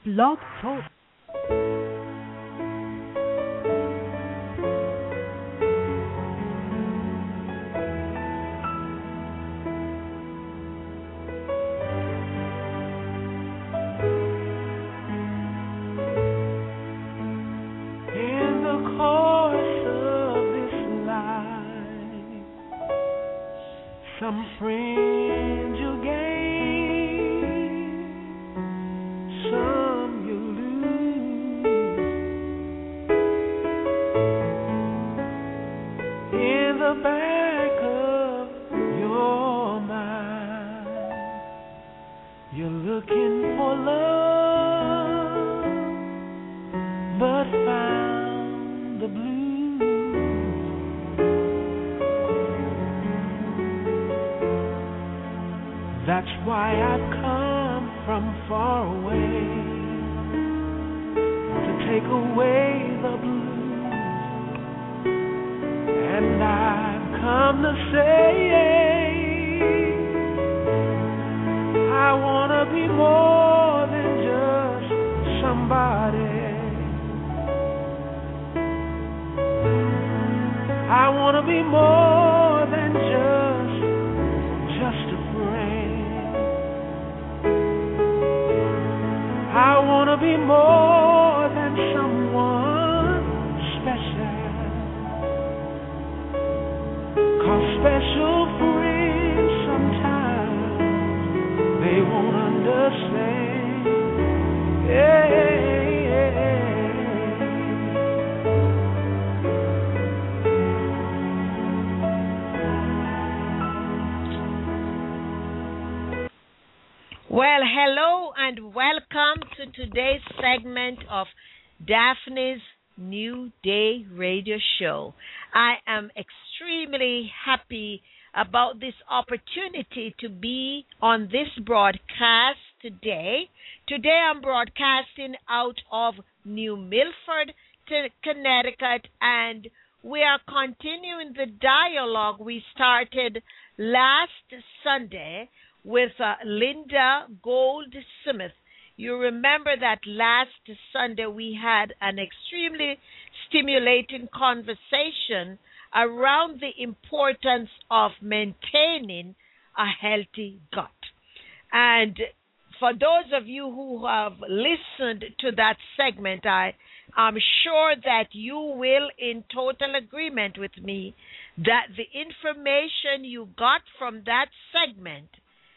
Blog Talk. Some friends you gain, some you lose. In the back of your mind, you're looking for love, but found the blues. That's why I've come from far away to take away the blues. And I've come to say I want to be more than just somebody. I want to be more than just a friend. I want to be more than someone special. 'Cause special friends sometimes they won't understand. Yeah. Well, hello and welcome to today's segment of Daphne's New Day Radio Show. I am extremely happy about this opportunity to be on this broadcast today. Today I'm broadcasting out of New Milford, Connecticut, and we are continuing the dialogue we started last Sunday with Linda Goldsmith. You remember that last Sunday we had an extremely stimulating conversation around the importance of maintaining a healthy gut. And for those of you who have listened to that segment, I am sure that you will in total agreement with me that the information you got from that segment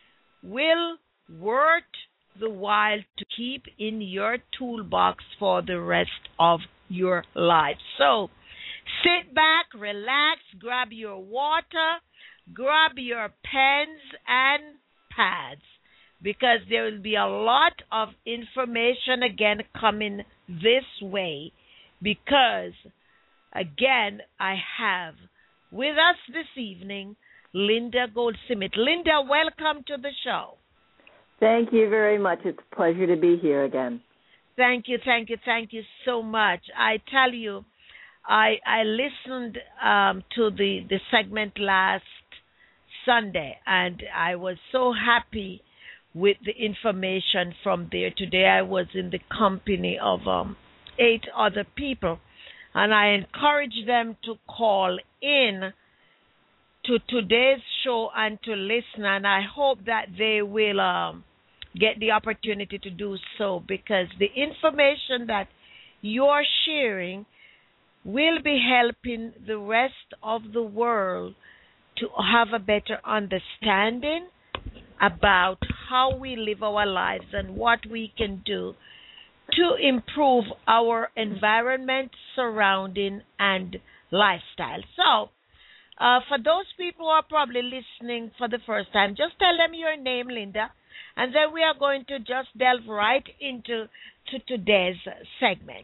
will worth the while to keep in your toolbox for the rest of your life. So sit back, relax, grab your water, grab your pens and pads, because there will be a lot of information again coming this way, because again I have with us this evening Linda Goldsmith. Linda, welcome to the show. Thank you very much. It's a pleasure to be here again. Thank you so much. I tell you, I listened to the segment last Sunday, and I was so happy with the information from there. Today I was in the company of 8 other people, and I encouraged them to call in to today's show and to listen, and I hope that they will get the opportunity to do so, because the information that you're sharing will be helping the rest of the world to have a better understanding about how we live our lives and what we can do to improve our environment, surrounding, and lifestyle. So, for those people who are probably listening for the first time, just tell them your name, Linda, and then we are going to just delve right into today's segment.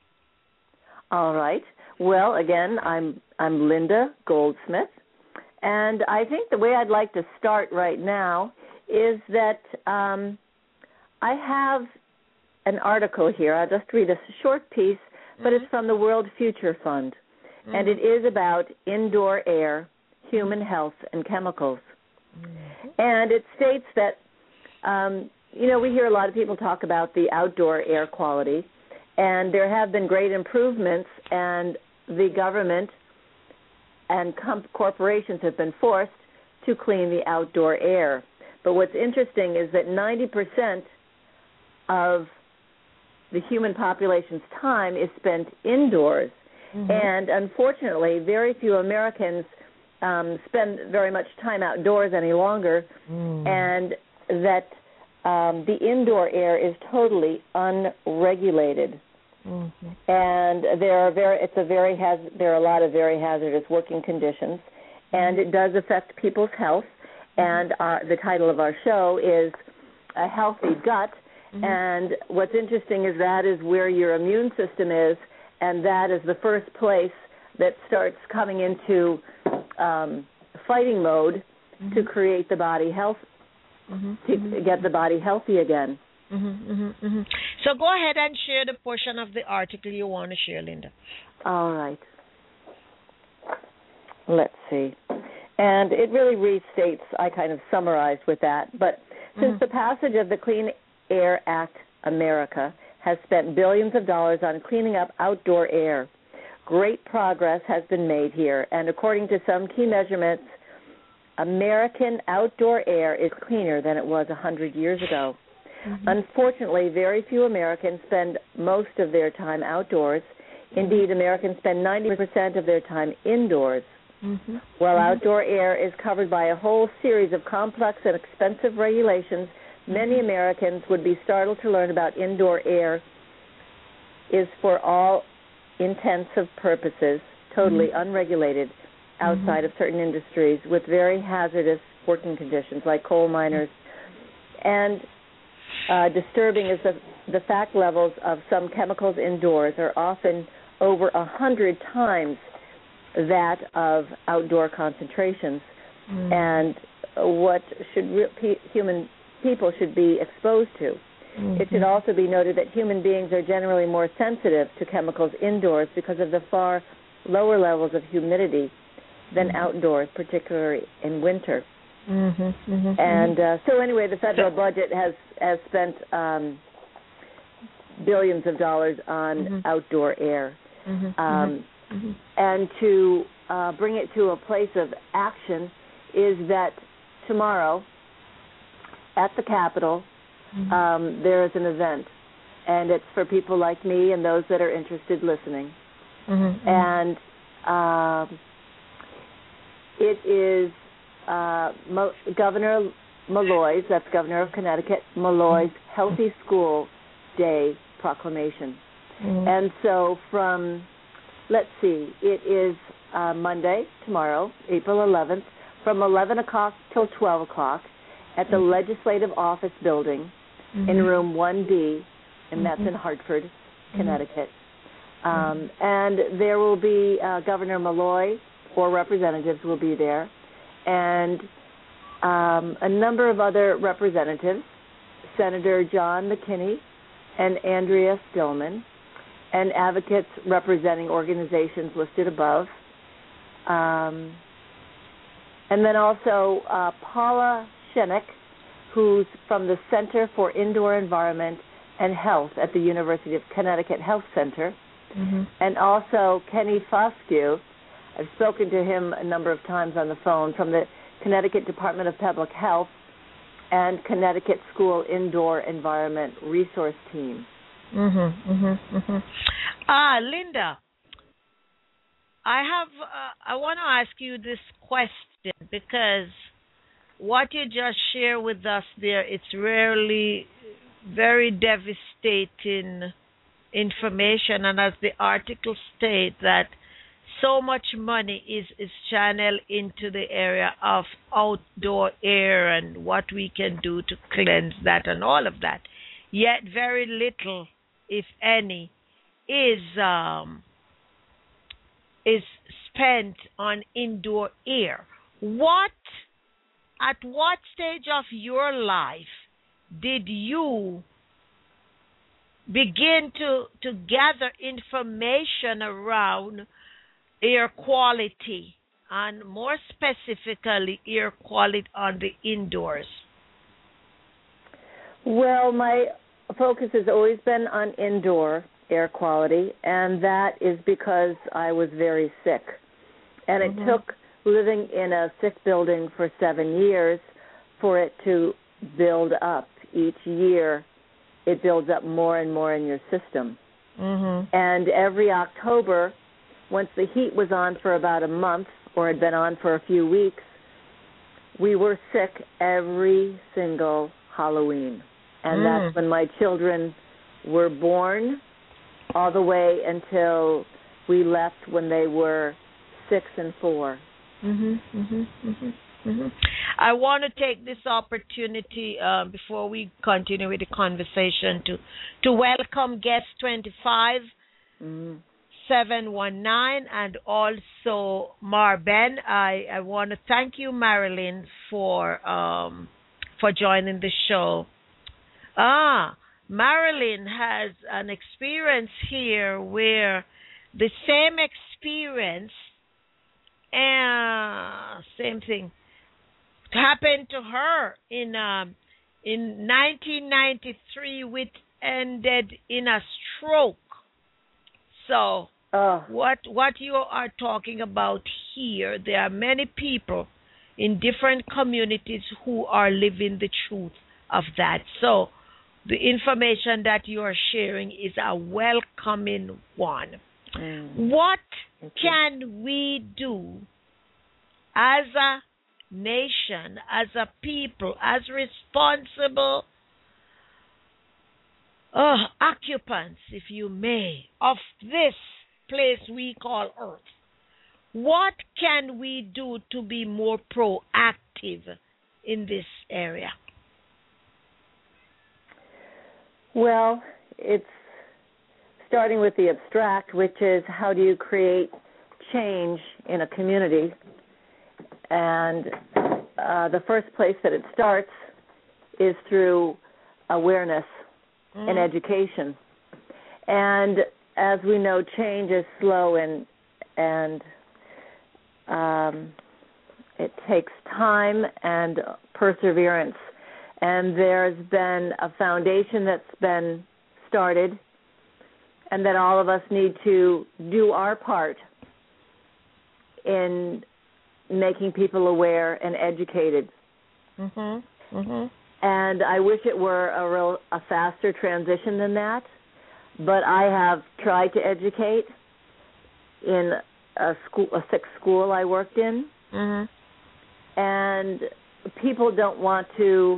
All right. Well, again, I'm Linda Goldsmith, and I think the way I'd like to start right now is that I have an article here. I'll just read a short piece, but it's from the World Future Fund. And it is about indoor air, human health, and chemicals. And it states that we hear a lot of people talk about the outdoor air quality, and there have been great improvements, and the government and corporations have been forced to clean the outdoor air. But what's interesting is that 90% of the human population's time is spent indoors. Mm-hmm. And unfortunately, very few Americans spend very much time outdoors any longer, and that the indoor air is totally unregulated. Mm-hmm. And there are a lot of very hazardous working conditions, and it does affect people's health. And the title of our show is A Healthy Gut. Mm-hmm. And what's interesting is that is where your immune system is, and that is the first place that starts coming into fighting mode to create the body health, to get the body healthy again. So go ahead and share the portion of the article you want to share, Linda. All right. Let's see. And it really restates, I kind of summarized with that, but since the passage of the Clean Air Act, America has spent billions of dollars on cleaning up outdoor air. Great progress has been made here, and according to some key measurements, American outdoor air is cleaner than it was 100 years ago. Unfortunately, very few Americans spend most of their time outdoors. Indeed, Americans spend 90% of their time indoors. While outdoor air is covered by a whole series of complex and expensive regulations, many Americans would be startled to learn about indoor air is for all intensive purposes totally unregulated outside of certain industries with very hazardous working conditions like coal miners. And disturbing is the fact levels of some chemicals indoors are often over 100 times that of outdoor concentrations. And what human people should be exposed to. It should also be noted that human beings are generally more sensitive to chemicals indoors because of the far lower levels of humidity than outdoors, particularly in winter. And so anyway, the federal budget has spent billions of dollars on outdoor air. And to bring it to a place of action is that tomorrow at the Capitol there is an event, and it's for people like me and those that are interested listening. And it is Governor Malloy's, that's Governor of Connecticut, Malloy's Healthy School Day proclamation. And so let's see, it is Monday, tomorrow, April 11th, from 11 o'clock till 12 o'clock at the Legislative Office Building in room 1B, and that's in Hartford, Connecticut. And there will be Governor Malloy, 4 representatives will be there, and a number of other representatives, Senator John McKinney and Andrea Stillman, and advocates representing organizations listed above. And then also Paula Schenek, who's from the Center for Indoor Environment and Health at the University of Connecticut Health Center, and also Kenny Foscue. I've spoken to him a number of times on the phone, from the Connecticut Department of Public Health and Connecticut School Indoor Environment Resource Team. Linda, I want to ask you this question, because what you just shared with us there, it's rarely very devastating information, and as the article states, that so much money is channeled into the area of outdoor air and what we can do to cleanse that and all of that. Yet very little, if any, is spent on indoor air. At what stage of your life did you begin to gather information around air quality, and more specifically air quality on the indoors? Well, my focus has always been on indoor air quality, and that is because I was very sick. And it took living in a sick building for 7 years for it to build up. Each year, it builds up more and more in your system. And every October, once the heat was on for about a month or had been on for a few weeks, we were sick every single Halloween. And that's when my children were born, all the way until we left when they were 6 and 4. I want to take this opportunity before we continue with the conversation to welcome guest 25, 719, and also Marben. I want to thank you, Marilyn, for joining the show. Marilyn has an experience here where the same experience and same thing happened to her in 1993, which ended in a stroke. So what you are talking about here, there are many people in different communities who are living the truth of that. So the information that you are sharing is a welcoming one. What can we do as a nation, as a people, as responsible occupants, if you may, of this place we call Earth? What can we do to be more proactive in this area? Well, it's starting with the abstract, which is how do you create change in a community? And the first place that it starts is through awareness and education. And as we know, change is slow and it takes time and perseverance. And there's been a foundation that's been started, and that all of us need to do our part in making people aware and educated. And I wish it were a faster transition than that, but I have tried to educate in a sixth school I worked in, and people don't want to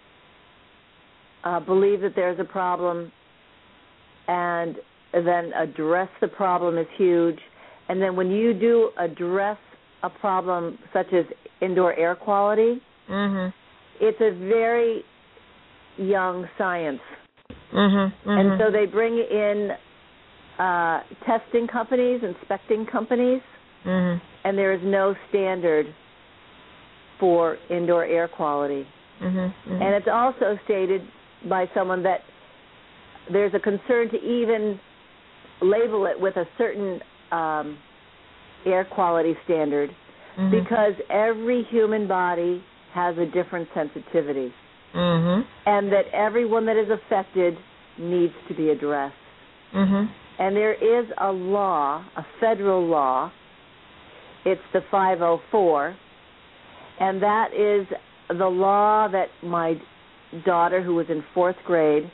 believe that there's a problem and then address the problem is huge. And then when you do address a problem such as indoor air quality, it's a very young science. And so they bring in testing companies, inspecting companies, and there is no standard for indoor air quality. And it's also stated by someone that there's a concern to even label it with a certain air quality standard because every human body has a different sensitivity, and that everyone that is affected needs to be addressed. And there is a law, a federal law, it's the 504, and that is the law that my daughter, who was in 4th grade,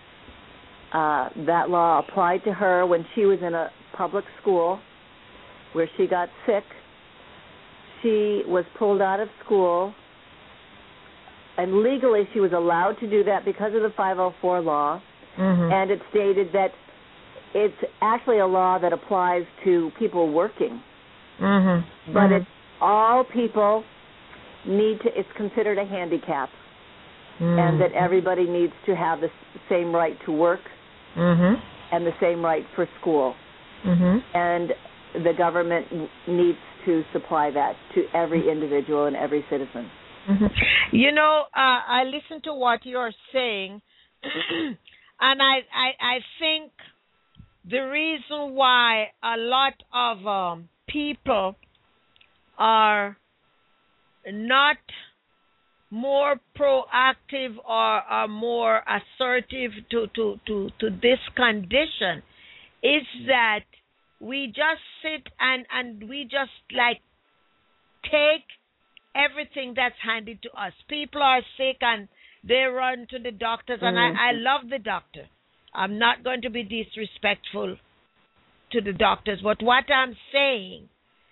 that law applied to her when she was in a public school where she got sick. She was pulled out of school, and legally she was allowed to do that because of the 504 law, and it stated that it's actually a law that applies to people working, but it's all people need to, it's considered a handicap, and that everybody needs to have the same right to work and the same right for school. And the government needs to supply that to every individual and every citizen. You know, I listen to what you're saying, and I think the reason why a lot of people are not more proactive or more assertive to this condition is that we just sit and we just like take everything that's handed to us. People are sick and they run to the doctors, and I love the doctor. I'm not going to be disrespectful to the doctors, but what I'm saying,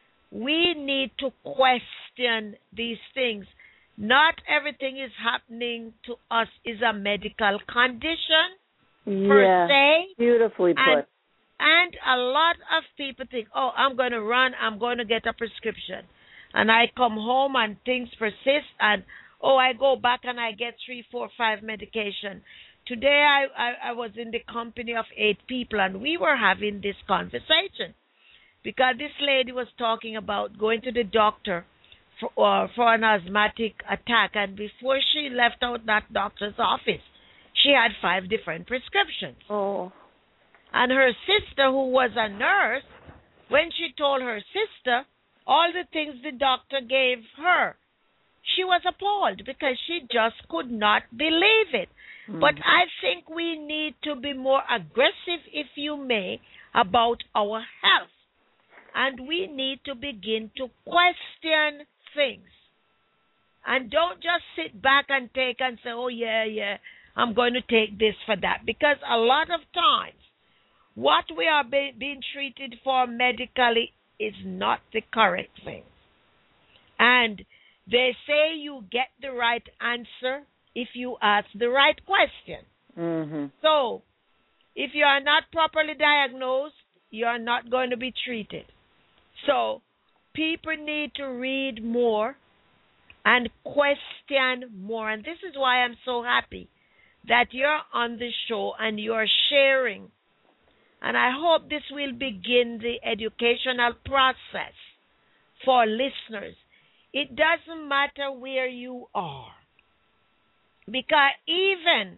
we need to question these things. Not everything is happening to us is a medical condition per se. Beautifully put. And a lot of people think, oh, I'm going to run, I'm going to get a prescription. And I come home and things persist, and I go back and I get 3, 4, 5 medication. Today I was in the company of 8 people, and we were having this conversation because this lady was talking about going to the doctor for an asthmatic attack, and before she left out that doctor's office, she had 5 different prescriptions. Oh. And her sister, who was a nurse, when she told her sister all the things the doctor gave her, she was appalled because she just could not believe it. But I think we need to be more aggressive, if you may, about our health. And we need to begin to question things. And don't just sit back and take and say, oh, yeah, I'm going to take this for that. Because a lot of times, what we are being treated for medically is not the correct thing. And they say you get the right answer if you ask the right question. So, if you are not properly diagnosed, you are not going to be treated. So, people need to read more and question more. And this is why I'm so happy that you're on the show and you're sharing. And I hope this will begin the educational process for listeners. It doesn't matter where you are, because even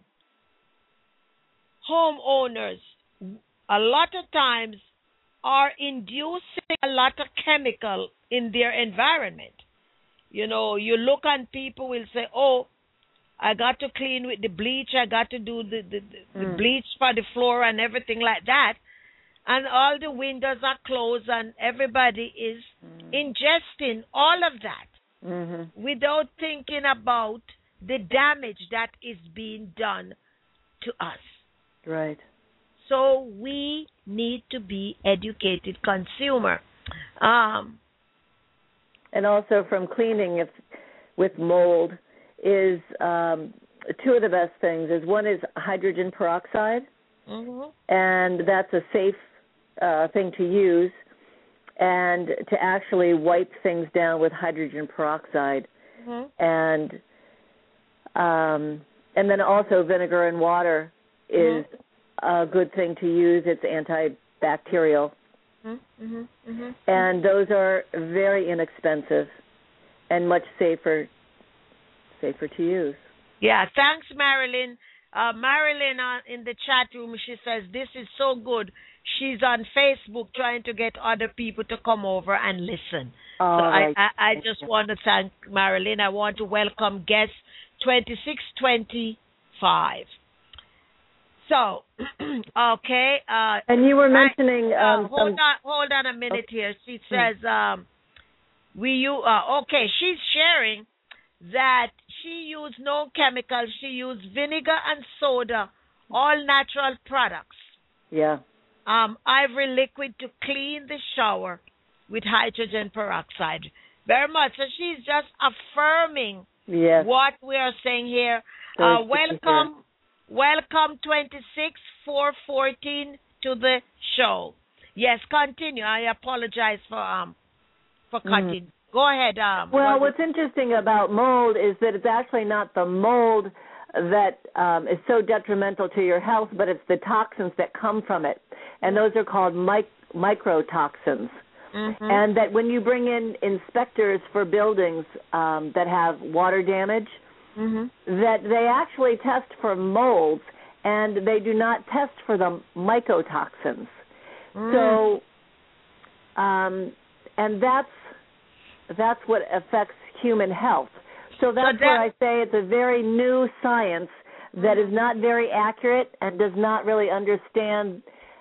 homeowners a lot of times are inducing a lot of chemical in their environment. You know, you look and people will say, oh, I got to clean with the bleach, I got to do the bleach for the floor and everything like that. And all the windows are closed and everybody is ingesting all of that without thinking about the damage that is being done to us. Right. So we need to be educated consumer. And also from cleaning with mold is 2 of the best things. Is one is hydrogen peroxide, and that's a safe thing to use, and to actually wipe things down with hydrogen peroxide, and then also vinegar and water is a good thing to use. It's antibacterial, and those are very inexpensive and much safer to use. Yeah, thanks, Marilyn. Marilyn in the chat room, she says, this is so good. She's on Facebook trying to get other people to come over and listen. I just want to thank Marilyn. I want to welcome guest 2625. So, okay. And you were mentioning... hold on a minute here. She says, she's sharing that she used no chemicals. She used vinegar and soda, all natural products. Yeah. Ivory liquid to clean the shower with hydrogen peroxide. Very much. So she's just affirming what we are saying here. Welcome 26414 to the show. Yes, continue. I apologize for cutting. Go ahead. Well, what's interesting about mold is that it's actually not the mold that is so detrimental to your health, but it's the toxins that come from it. And those are called microtoxins. And that when you bring in inspectors for buildings that have water damage, that they actually test for molds, and they do not test for the mycotoxins. So, and that's what affects human health. So that's where I say it's a very new science that is not very accurate and does not really understand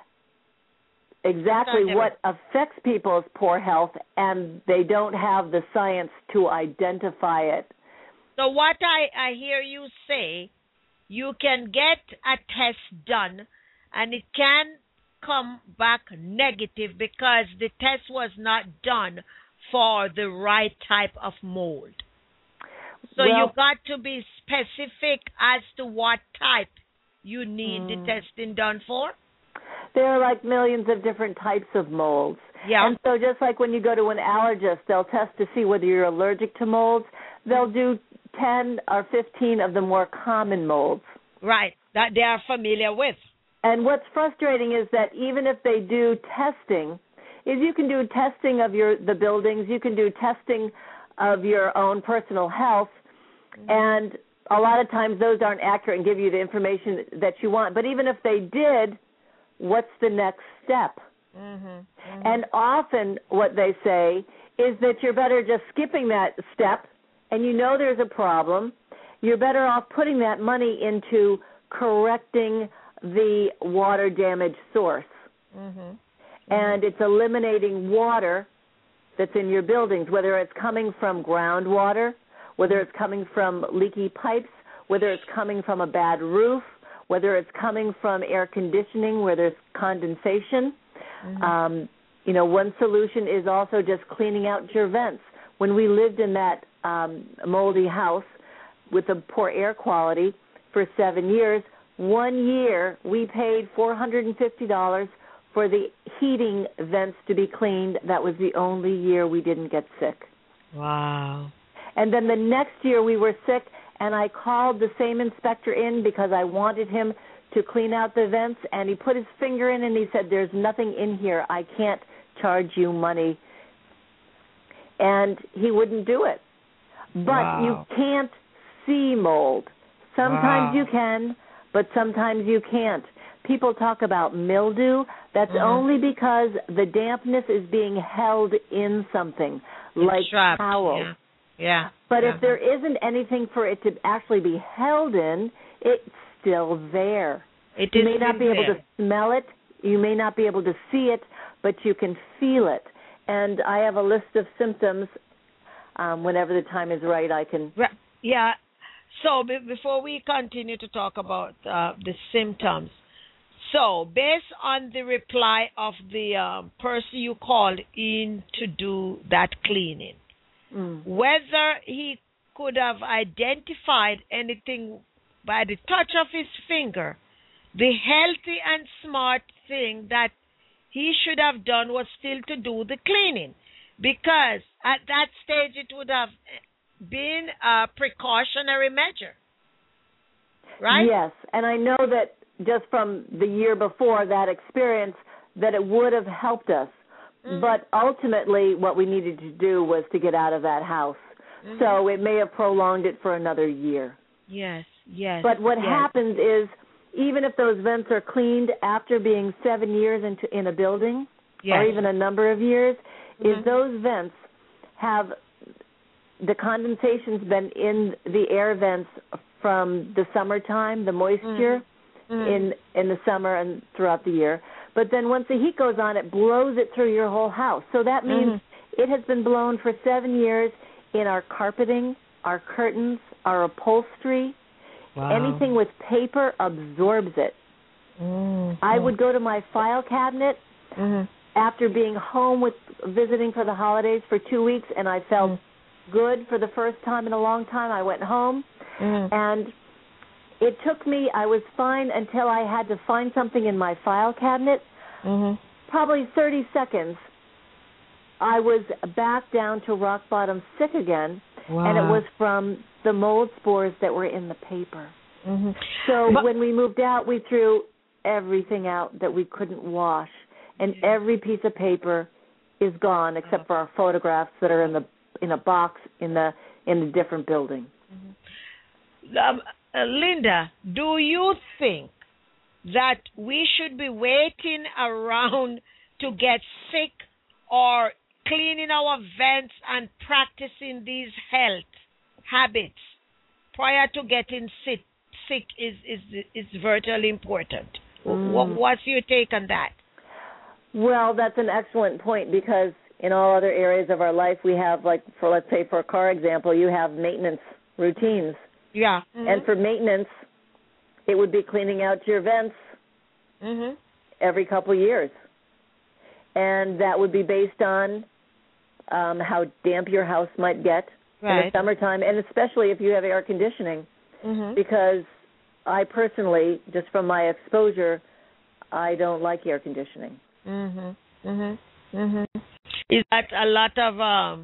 exactly what affects people's poor health, and they don't have the science to identify it. So what I hear you say, you can get a test done, and it can come back negative because the test was not done for the right type of mold. So you got to be specific as to what type you need the testing done for. There are like millions of different types of molds. Yeah. And so just like when you go to an allergist, they'll test to see whether you're allergic to molds. They'll do 10 or 15 of the more common molds. Right, that they are familiar with. And what's frustrating is that even if they do testing, is you can do testing of the buildings, you can do testing of your own personal health, and a lot of times those aren't accurate and give you the information that you want. But even if they did, what's the next step? And often what they say is that you're better just skipping that step, and you know there's a problem. You're better off putting that money into correcting the water damage source. And it's eliminating water that's in your buildings, whether it's coming from groundwater, whether it's coming from leaky pipes, whether it's coming from a bad roof, whether it's coming from air conditioning where there's condensation. One solution is also just cleaning out your vents. When we lived in that moldy house with a poor air quality for 7 years, 1 year we paid $450 for the heating vents to be cleaned. That was the only year we didn't get sick. Wow. And then the next year we were sick, and I called the same inspector in because I wanted him to clean out the vents, and he put his finger in and he said, "There's nothing in here. I can't charge you money." And he wouldn't do it. But you can't see mold. Sometimes you can, but sometimes you can't. People talk about mildew. That's only because the dampness is being held in something, like towels. Yeah. But if there isn't anything for it to actually be held in, it's still there. You may not be able to smell it. You may not be able to see it, but you can feel it. And I have a list of symptoms. Whenever the time is right, I can. Yeah. So before we continue to talk about the symptoms, so based on the reply of the person you called in to do that cleaning, whether he could have identified anything by the touch of his finger, the healthy and smart thing that he should have done was still to do the cleaning, because at that stage it would have been a precautionary measure, right? Yes, and I know that just from the year before that experience that it would have helped us. But ultimately what we needed to do was to get out of that house. So it may have prolonged it for another year. Yes. But what happens is, even if those vents are cleaned after being 7 years in a building, or even a number of years, is those vents have the condensation's been in the air vents from the summertime, the moisture in the summer and throughout the year. But then once the heat goes on, it blows it through your whole house. So that means it has been blown for 7 years in our carpeting, our curtains, our upholstery. Anything with paper absorbs it. I would go to my file cabinet after being home visiting for the holidays for 2 weeks, and I felt good for the first time in a long time. I went home, and it took me, I was fine until I had to find something in my file cabinet. Probably 30 seconds, I was back down to rock bottom sick again, and it was from the mold spores that were in the paper. So when we moved out, we threw everything out that we couldn't wash, and every piece of paper is gone except for our photographs that are in a box in a different building. Linda, do you think that we should be waiting around to get sick, or cleaning our vents and practicing these health habits prior to getting sick is virtually important. What's your take on that? Well, that's an excellent point, because in all other areas of our life we have, like, let's say for a car example, you have maintenance routines. Yeah. And for maintenance, it would be cleaning out your vents every couple of years. And that would be based on how damp your house might get in the summertime, and especially if you have air conditioning. Because I personally, just from my exposure, I don't like air conditioning. Is that a lot of,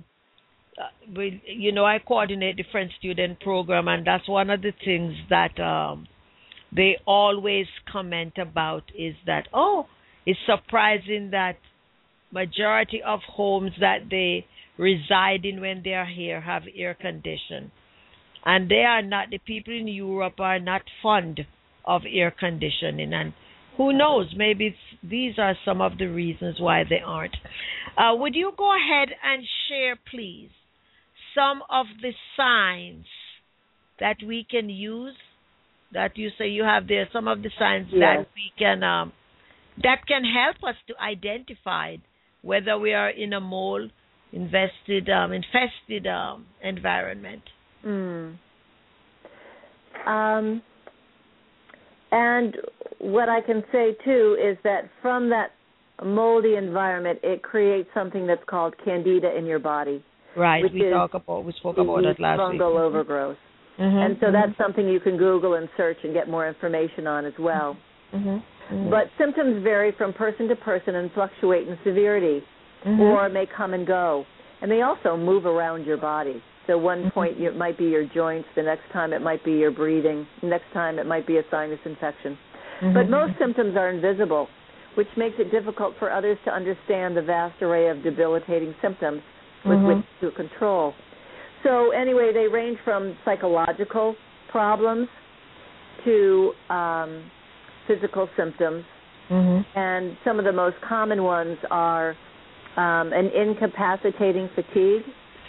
I coordinate the French student program, and that's one of the things that they always comment about is that, it's surprising that majority of homes that they reside in when they are here have air conditioning. And the people in Europe are not fond of air conditioning. And who knows, maybe these are some of the reasons why they aren't. Would you go ahead and share, please, some of the signs that we can use, that you say you have there, some of the signs that we can, that can help us to identify whether we are in a mold-infested environment? And what I can say, too, is that from that moldy environment, it creates something that's called candida in your body. Right. We spoke about that last week. Fungal overgrowth. And so that's something you can Google and search and get more information on as well. But symptoms vary from person to person and fluctuate in severity, or may come and go. And they also move around your body. So one point it might be your joints, the next time it might be your breathing, the next time it might be a sinus infection. But most symptoms are invisible, which makes it difficult for others to understand the vast array of debilitating symptoms with which to control. So anyway, they range from psychological problems to physical symptoms. And some of the most common ones are an incapacitating fatigue,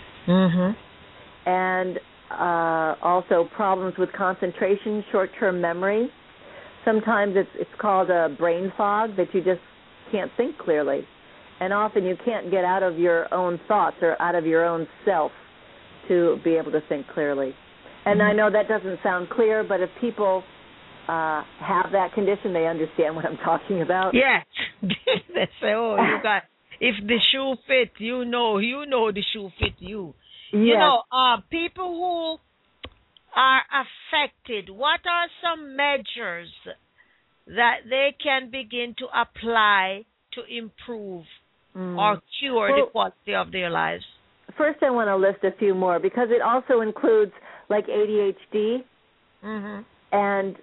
and also problems with concentration, short-term memory. Sometimes it's called a brain fog, that you just can't think clearly. And often you can't get out of your own thoughts or out of your own self to be able to think clearly. And I know that doesn't sound clear, but if people have that condition, they understand what I'm talking about. Yes. They say, you got, if the shoe fit, you know the shoe fit you. Yes. You know, people who are affected, what are some measures that they can begin to apply to improve or cure the quality of their lives? First, I want to list a few more, because it also includes like ADHD and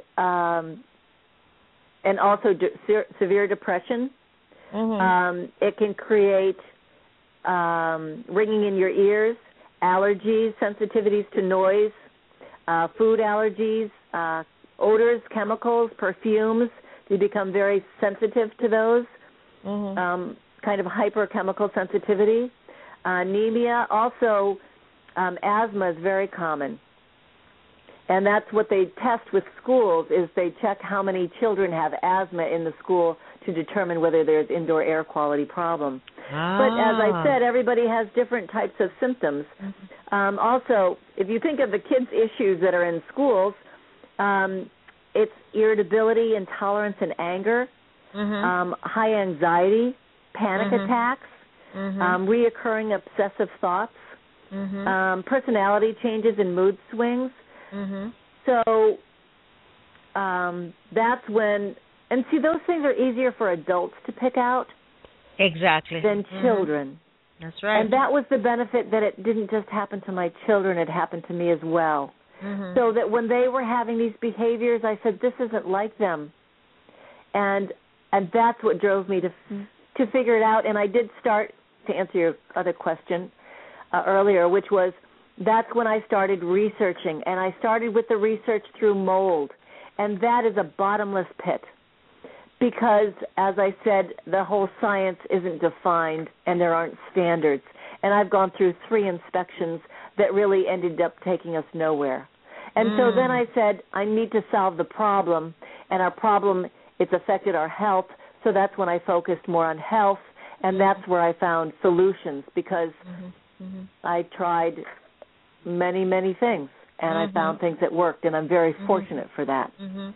also severe depression. It can create ringing in your ears, allergies, sensitivities to noise, food allergies, odors, chemicals, perfumes. You become very sensitive to those, kind of hyperchemical sensitivity. Anemia, also asthma is very common. And that's what they test with schools, is they check how many children have asthma in the school to determine whether there's indoor air quality problem. But as I said, everybody has different types of symptoms. Also, if you think of the kids' issues that are in schools, it's irritability, intolerance, and anger, high anxiety, panic attacks, reoccurring obsessive thoughts, personality changes and mood swings. So that's when, and see, those things are easier for adults to pick out than children. That's right. And that was the benefit, that it didn't just happen to my children, it happened to me as well. So that when they were having these behaviors, I said, this isn't like them. And that's what drove me to figure it out. And I did start, to answer your other question earlier, which was, that's when I started researching. And I started with the research through mold. And that is a bottomless pit. Because, as I said, the whole science isn't defined and there aren't standards. And I've gone through 3 inspections that really ended up taking us nowhere. And so then I said, I need to solve the problem, and our problem, it's affected our health, so that's when I focused more on health, and that's where I found solutions, because I tried many, many things, and I found things that worked, and I'm very fortunate for that.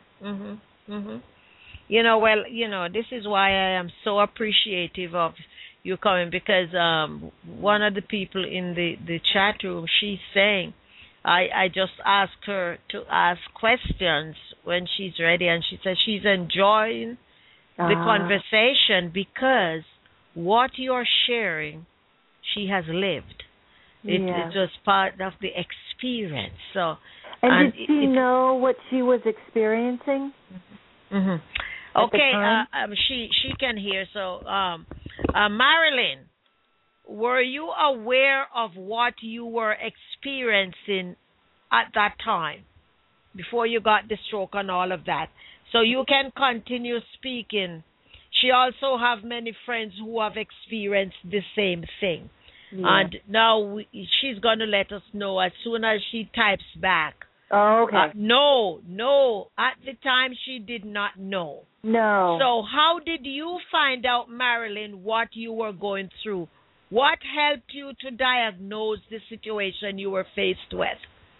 This is why I am so appreciative of you coming, because one of the people in the chat room, she's saying, I just asked her to ask questions when she's ready, and she said she's enjoying the conversation because what you're sharing, she has lived. It was part of the experience. So, and did she know what she was experiencing? Okay, she can hear. So, Marilyn, were you aware of what you were experiencing at that time before you got the stroke and all of that? So you can continue speaking. She also have many friends who have experienced the same thing. And now she's going to let us know as soon as she types back. Oh, okay. No. At the time, she did not know. No. So how did you find out, Marilyn, what you were going through? What helped you to diagnose the situation you were faced with?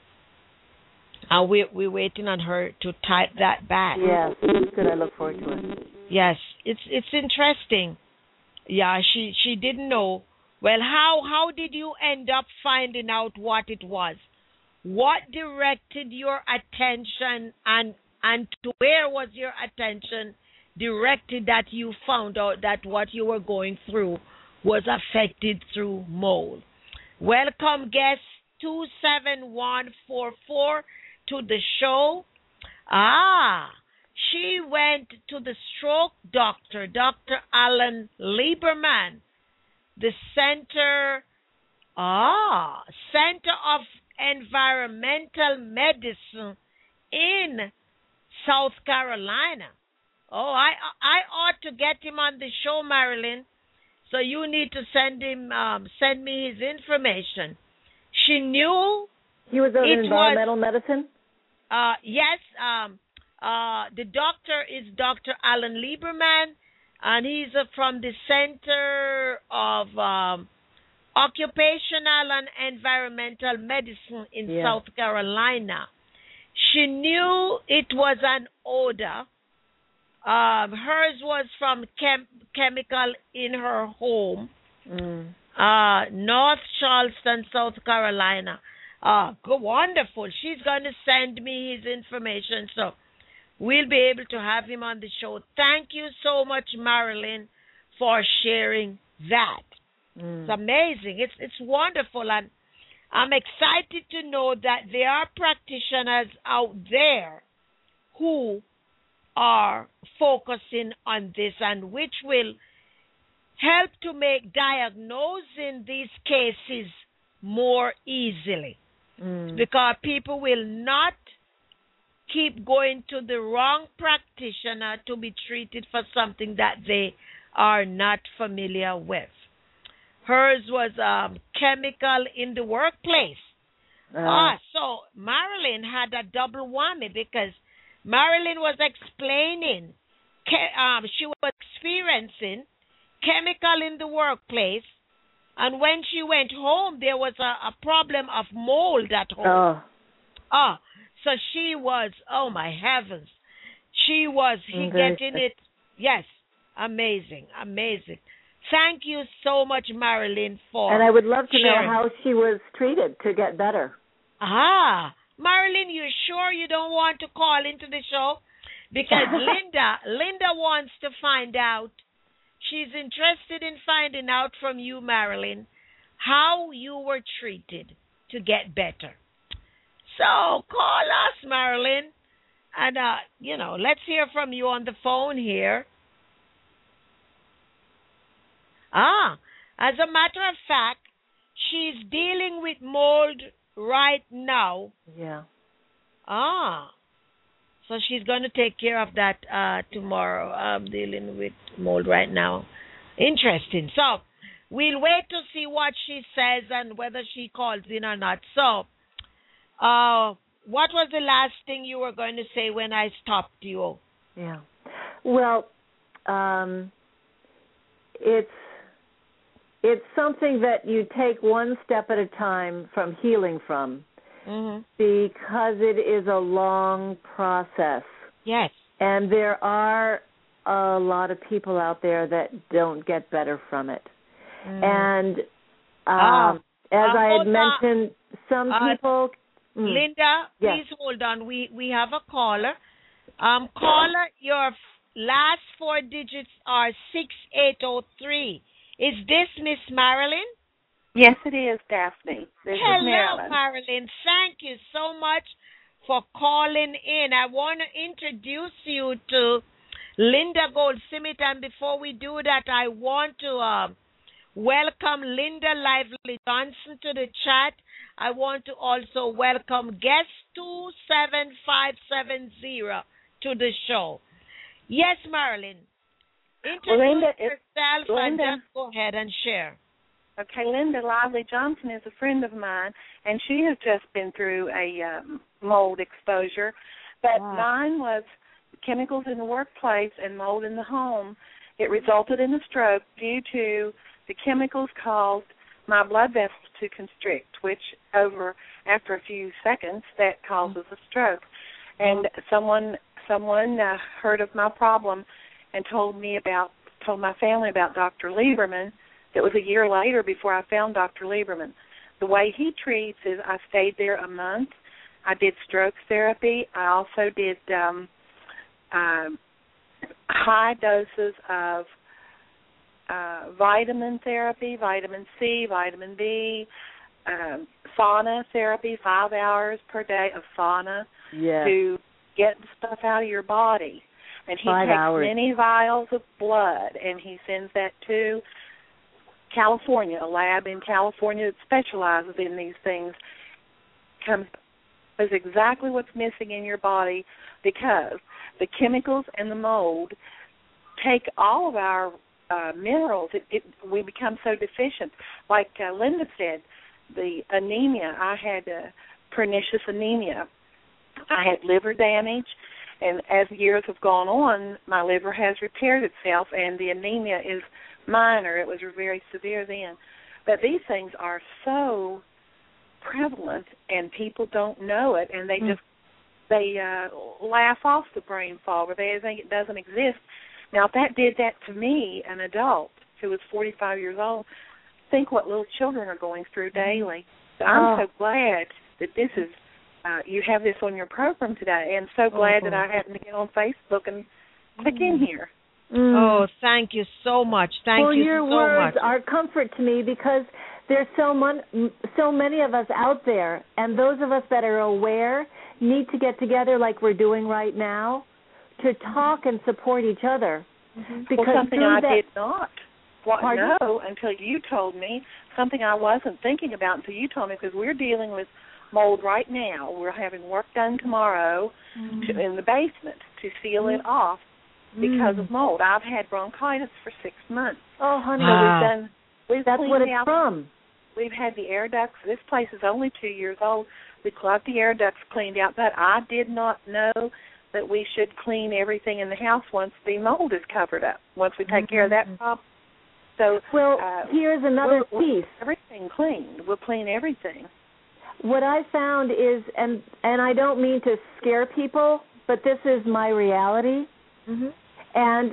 We're waiting on her to type that back. Yes, good. I look forward to it. Yes, it's interesting. Yeah, she didn't know. Well, how did you end up finding out what it was? What directed your attention, and to where was your attention directed that you found out that what you were going through was affected through mold? Welcome, guest 27144 to the show. She went to the stroke doctor, Dr. Alan Lieberman, the Center of Environmental Medicine in South Carolina. Oh, I ought to get him on the show, Marilyn. So you need to send me his information. She knew he was in environmental medicine. Yes. The doctor is Dr. Alan Lieberman, and he's from the Center of Occupational and Environmental Medicine in South Carolina. She knew it was an odor. Hers was from chemical in her home, North Charleston, South Carolina. Wonderful. She's going to send me his information, so we'll be able to have him on the show. Thank you so much, Marilyn, for sharing that. It's amazing. It's wonderful, and I'm excited to know that there are practitioners out there who are focusing on this, and which will help to make diagnosing these cases more easily, because people will not keep going to the wrong practitioner to be treated for something that they are not familiar with. Hers was chemical in the workplace. So Marilyn had a double whammy, because Marilyn was explaining she was experiencing chemical in the workplace, and when she went home, there was a problem of mold at home. So she was, oh my heavens, she was getting it. Yes, amazing. Thank you so much, Marilyn, for And I would love to sharing. know how she was treated to get better. Marilyn, you sure you don't want to call into the show? Because Linda wants to find out. She's interested in finding out from you, Marilyn, how you were treated to get better. So call us, Marilyn, and let's hear from you on the phone here. As a matter of fact, she's dealing with mold right now. Yeah. So she's going to take care of that tomorrow. I'm dealing with mold right now. Interesting. So we'll wait to see what she says and whether she calls in or not. So, what was the last thing you were going to say when I stopped you? Yeah. Well, it's something that you take one step at a time from healing from, because it is a long process. Yes. And there are a lot of people out there that don't get better from it. And as I had mentioned, some people... Linda, please hold on. We have a caller. Caller, your last four digits are 6803. Is this Miss Marilyn? Yes, it is, Daphne. This Hello, is Marilyn. Thank you so much for calling in. I want to introduce you to Linda Goldsmith, and before we do that, I want to welcome Linda Lively Johnson to the chat. I want to also welcome guest 27570 to the show. Yes, Marilyn. Introduce yourself and just go ahead and share. Okay, Linda Lively Johnson is a friend of mine, and she has just been through a mold exposure. But mine was chemicals in the workplace and mold in the home. It resulted in a stroke due to the chemicals caused my blood vessels to constrict, which after a few seconds, that causes a stroke. And someone heard of my problem and told my family about Dr. Lieberman. It was a year later before I found Dr. Lieberman. The way he treats is I stayed there a month. I did stroke therapy. I also did high doses of vitamin therapy, vitamin C, vitamin B, sauna therapy, 5 hours per day of sauna to get the stuff out of your body. And he takes many vials of blood, and he sends that to California, a lab in California that specializes in these things. Is exactly what's missing in your body, because the chemicals and the mold take all of our minerals. We become so deficient. Like Linda said, the anemia, I had pernicious anemia. I had liver damage, and as years have gone on, my liver has repaired itself, and the anemia is minor. It was very severe then. But these things are so prevalent, and people don't know it, and they laugh off the brain fog, or they think it doesn't exist. Now, if that did that to me, an adult who was 45 years old, think what little children are going through daily. So I'm so glad that this is, you have this on your program today, and so glad that I happened to get on Facebook and click in here. Oh, thank you so much. Thank you your so words much. are comfort to me, because there's so many of us out there, and those of us that are aware need to get together like we're doing right now to talk and support each other. Because something I did not know until you told me, something I wasn't thinking about until you told me, because we're dealing with mold right now. We're having work done tomorrow in the basement to seal it off because of mold. I've had bronchitis for 6 months. Oh, honey. That's what it's from. We've had the air ducts. This place is only 2 years old. We got the air ducts cleaned out, but I did not know that we should clean everything in the house once the mold is covered up, once we take care of that problem. So, here's another piece. Everything cleaned. We'll clean everything. What I found is, and I don't mean to scare people, but this is my reality, and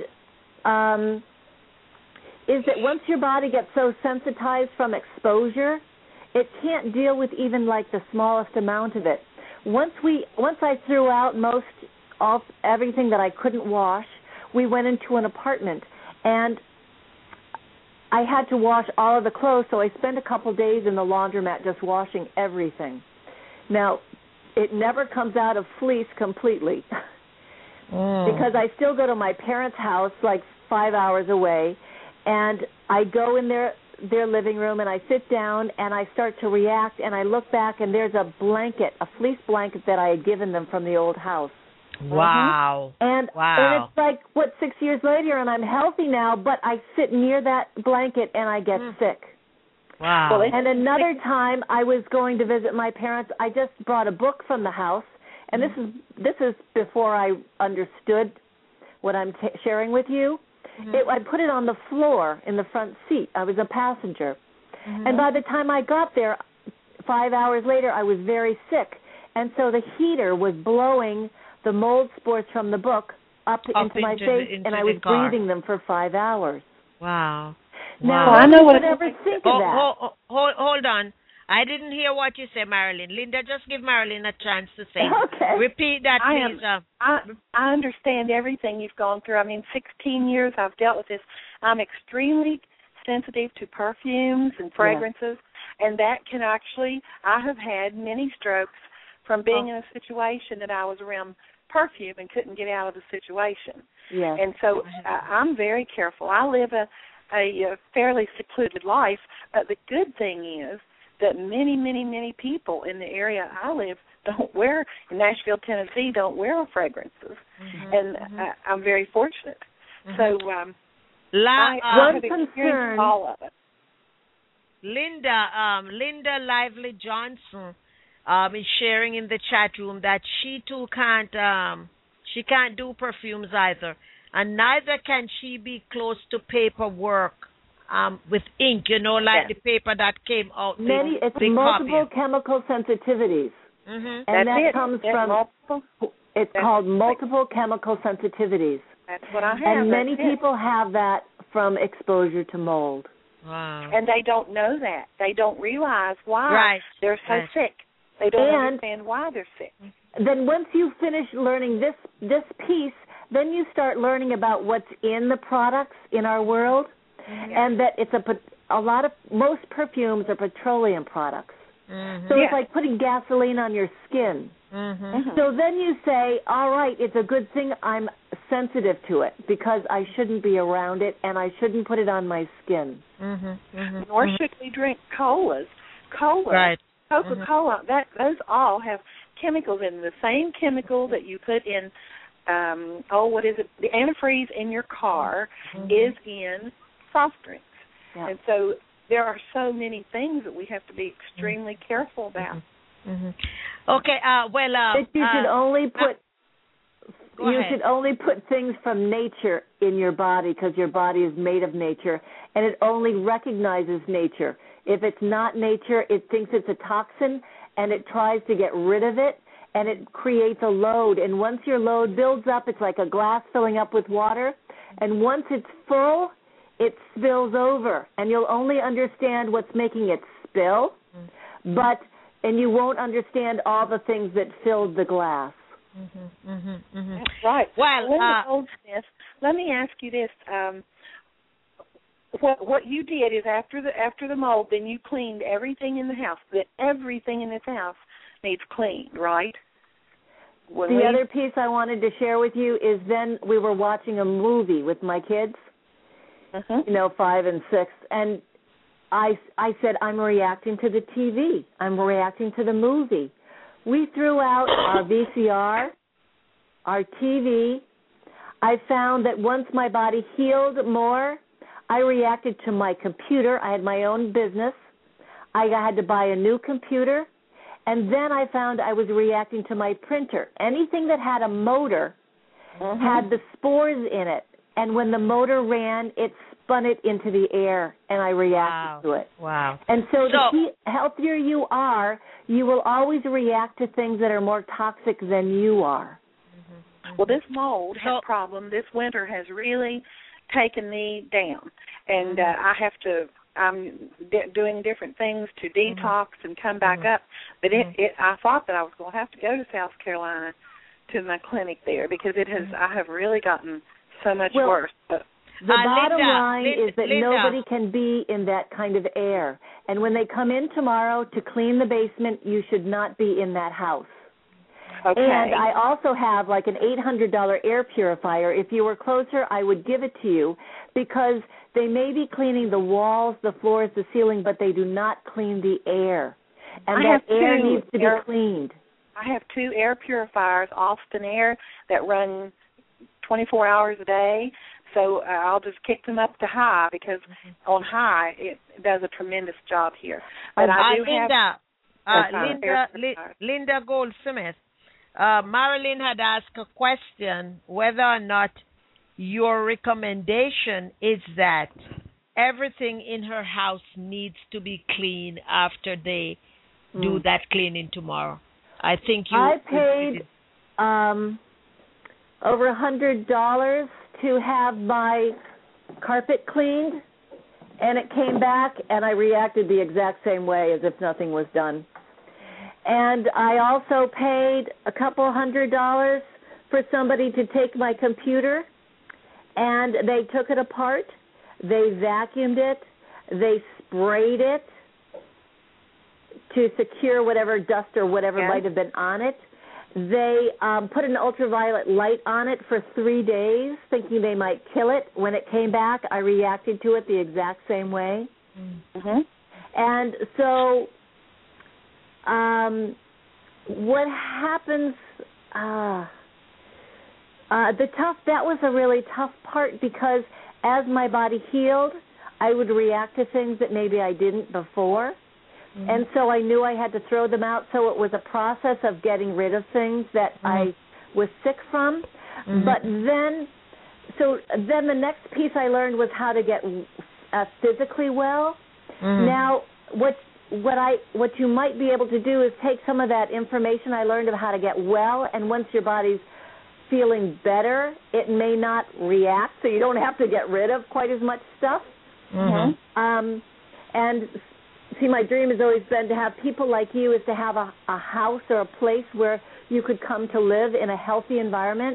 is that once your body gets so sensitized from exposure, it can't deal with even like the smallest amount of it. Once I threw out everything that I couldn't wash, we went into an apartment, and I had to wash all of the clothes, so I spent a couple days in the laundromat just washing everything. Now, it never comes out of fleece completely because I still go to my parents' house like 5 hours away, and I go in their living room, and I sit down, and I start to react, and I look back, and there's a fleece blanket that I had given them from the old house. Wow. And it's like, 6 years later, and I'm healthy now, but I sit near that blanket and I get sick. Wow. Well, and another time I was going to visit my parents. I just brought a book from the house, and this is before I understood what I'm sharing with you. I put it on the floor in the front seat. I was a passenger. And by the time I got there, 5 hours later, I was very sick. And so the heater was blowing the mold spores from the book up into my face, and I was breathing them for 5 hours. Wow. Now, I know what I ever think of that. Hold on. I didn't hear what you said, Marilyn. Linda, just give Marilyn a chance to say. Okay. Repeat that, please. I understand everything you've gone through. I mean, 16 years I've dealt with this. I'm extremely sensitive to perfumes and fragrances, and that can actually, I have had many strokes from being in a situation that I was around perfume and couldn't get out of the situation. Yes. And so I'm very careful. I live a fairly secluded life, but the good thing is that many, many, many people in the area I live in Nashville, Tennessee, don't wear fragrances. And I'm very fortunate. So I have experienced all of it. Linda Lively Johnson is sharing in the chat room that she too can't do perfumes either, and neither can she be close to paperwork with ink, like the paper that came out. It's multiple chemical sensitivities, and that comes from. It's called multiple chemical sensitivities. That's what I have. And many people have that from exposure to mold. Wow. And they don't know that. They don't realize why they're so sick. They don't understand why they're sick. Then once you finish learning this piece, then you start learning about what's in the products in our world, and that it's most perfumes are petroleum products. So it's like putting gasoline on your skin. So then you say, all right, it's a good thing I'm sensitive to it because I shouldn't be around it and I shouldn't put it on my skin. Nor should we drink colas. Right. Coca-Cola, those all have chemicals in the same chemical that you put in, the antifreeze in your car is in soft drinks. Yeah. And so there are so many things that we have to be extremely careful about. Okay, you should only put should only put things from nature in your body because your body is made of nature, and it only recognizes nature. If it's not nature, it thinks it's a toxin, and it tries to get rid of it, and it creates a load. And once your load builds up, it's like a glass filling up with water, and once it's full, it spills over, and you'll only understand what's making it spill, and you won't understand all the things that filled the glass. That's right. Well, Linda Goldsmith, let me ask you this: what you did is after the mold, then you cleaned everything in the house. That everything in this house needs cleaned, right? The other piece I wanted to share with you is then we were watching a movie with my kids, 5 and 6, and I said, I'm reacting to the TV. I'm reacting to the movie. We threw out our VCR, our TV. I found that once my body healed more, I reacted to my computer. I had my own business. I had to buy a new computer. And then I found I was reacting to my printer. Anything that had a motor had the spores in it. And when the motor ran, it spun it into the air, and I reacted to it. Wow. And so the healthier you are, you will always react to things that are more toxic than you are. Well, this mold problem this winter has really taken me down. And I'm doing different things to detox and come back up. But I thought that I was going to have to go to South Carolina to my clinic there because I have really gotten so much worse. But the bottom line is that nobody can be in that kind of air. And when they come in tomorrow to clean the basement, you should not be in that house. Okay. And I also have like an $800 air purifier. If you were closer, I would give it to you because they may be cleaning the walls, the floors, the ceiling, but they do not clean the air. And that air needs to be cleaned. I have 2 air purifiers, Austin Air, that run 24 hours a day. So I'll just kick them up to high because on high it does a tremendous job here. But I do Linda Goldsmith. Marilyn had asked a question whether or not your recommendation is that everything in her house needs to be clean after they do that cleaning tomorrow. I think I paid over $100 to have my carpet cleaned, and it came back, and I reacted the exact same way as if nothing was done. And I also paid a couple $100 for somebody to take my computer, and they took it apart, they vacuumed it, they sprayed it to secure whatever dust or whatever might have been on it. They put an ultraviolet light on it for 3 days, thinking they might kill it. When it came back, I reacted to it the exact same way. Mm-hmm. And so what happens, that was a really tough part because as my body healed, I would react to things that maybe I didn't before. Mm-hmm. And so I knew I had to throw them out, so it was a process of getting rid of things that I was sick from. Mm-hmm. But then the next piece I learned was how to get physically well. Mm-hmm. Now, what you might be able to do is take some of that information I learned of how to get well, and once your body's feeling better, it may not react, so you don't have to get rid of quite as much stuff. Mm-hmm. And see, my dream has always been to have people like you, is to have a house or a place where you could come to live in a healthy environment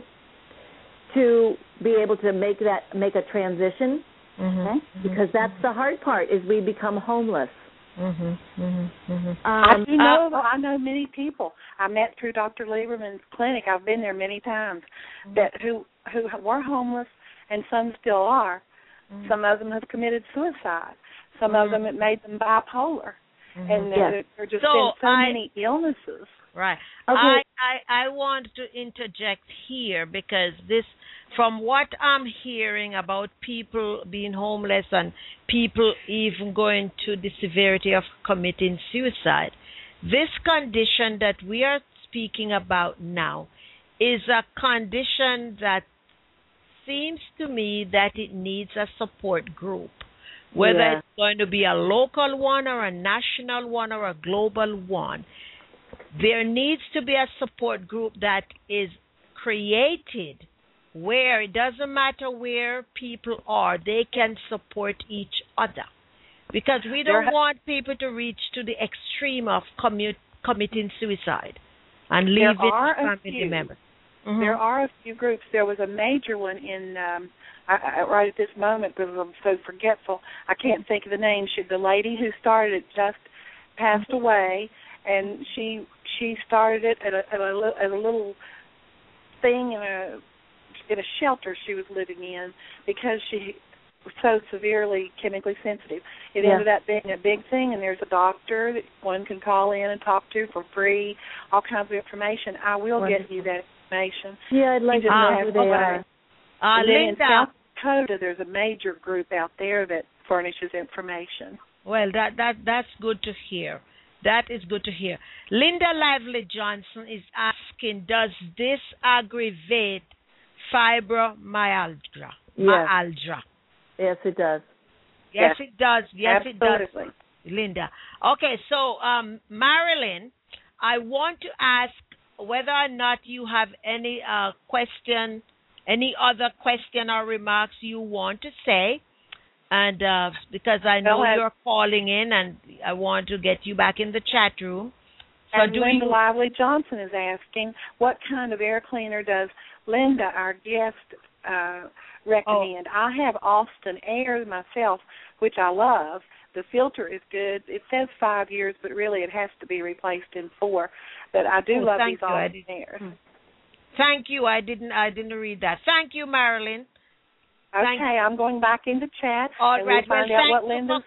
to be able to make a transition. Mm-hmm. Because that's the hard part, is we become homeless. Mm-hmm. Mm-hmm. Mm-hmm. I know many people I met through Dr. Lieberman's clinic. I've been there many times that who were homeless, and some still are. Mm-hmm. Some of them have committed suicide. Some of them, it made them bipolar, and there just been so many illnesses. Right. Okay. I want to interject here because this, from what I'm hearing about people being homeless and people even going to the severity of committing suicide, this condition that we are speaking about now is a condition that seems to me that it needs a support group. Whether it's going to be a local one or a national one or a global one, there needs to be a support group that is created where it doesn't matter where people are, they can support each other. Because we don't want people to reach to the extreme of committing suicide and leaving family members. Mm-hmm. There are a few groups. There was a major one in right at this moment, because I'm so forgetful, I can't think of the name. The lady who started it just passed away, and she started it at a little thing in a shelter she was living in because she was so severely chemically sensitive. It ended up being a big thing, and there's a doctor that one can call in and talk to for free, all kinds of information. I will get you that information. Yeah, I'd like to know who they are. Linda, in South Dakota, there's a major group out there that furnishes information. Well, that's good to hear. That is good to hear. Linda Lively Johnson is asking, does this aggravate fibromyalgia? Myalgia? Yes, it does. Yes, it does. Yes, absolutely. It does, Linda. Okay, so Marilyn, I want to ask whether or not you have any question, any other question or remarks you want to say, and because I know you're calling in, and I want to get you back in the chat room. So and Linda Lively Johnson is asking, what kind of air cleaner does Linda, our guest, recommend? I have Austin Air myself, which I love. The filter is good. It says 5 years, but really it has to be replaced in 4. But I do love these Austin Airs. Thank you. I didn't read that. Thank you, Marilyn. Okay, I'm going back into chat. All right. We'll find out what Linda's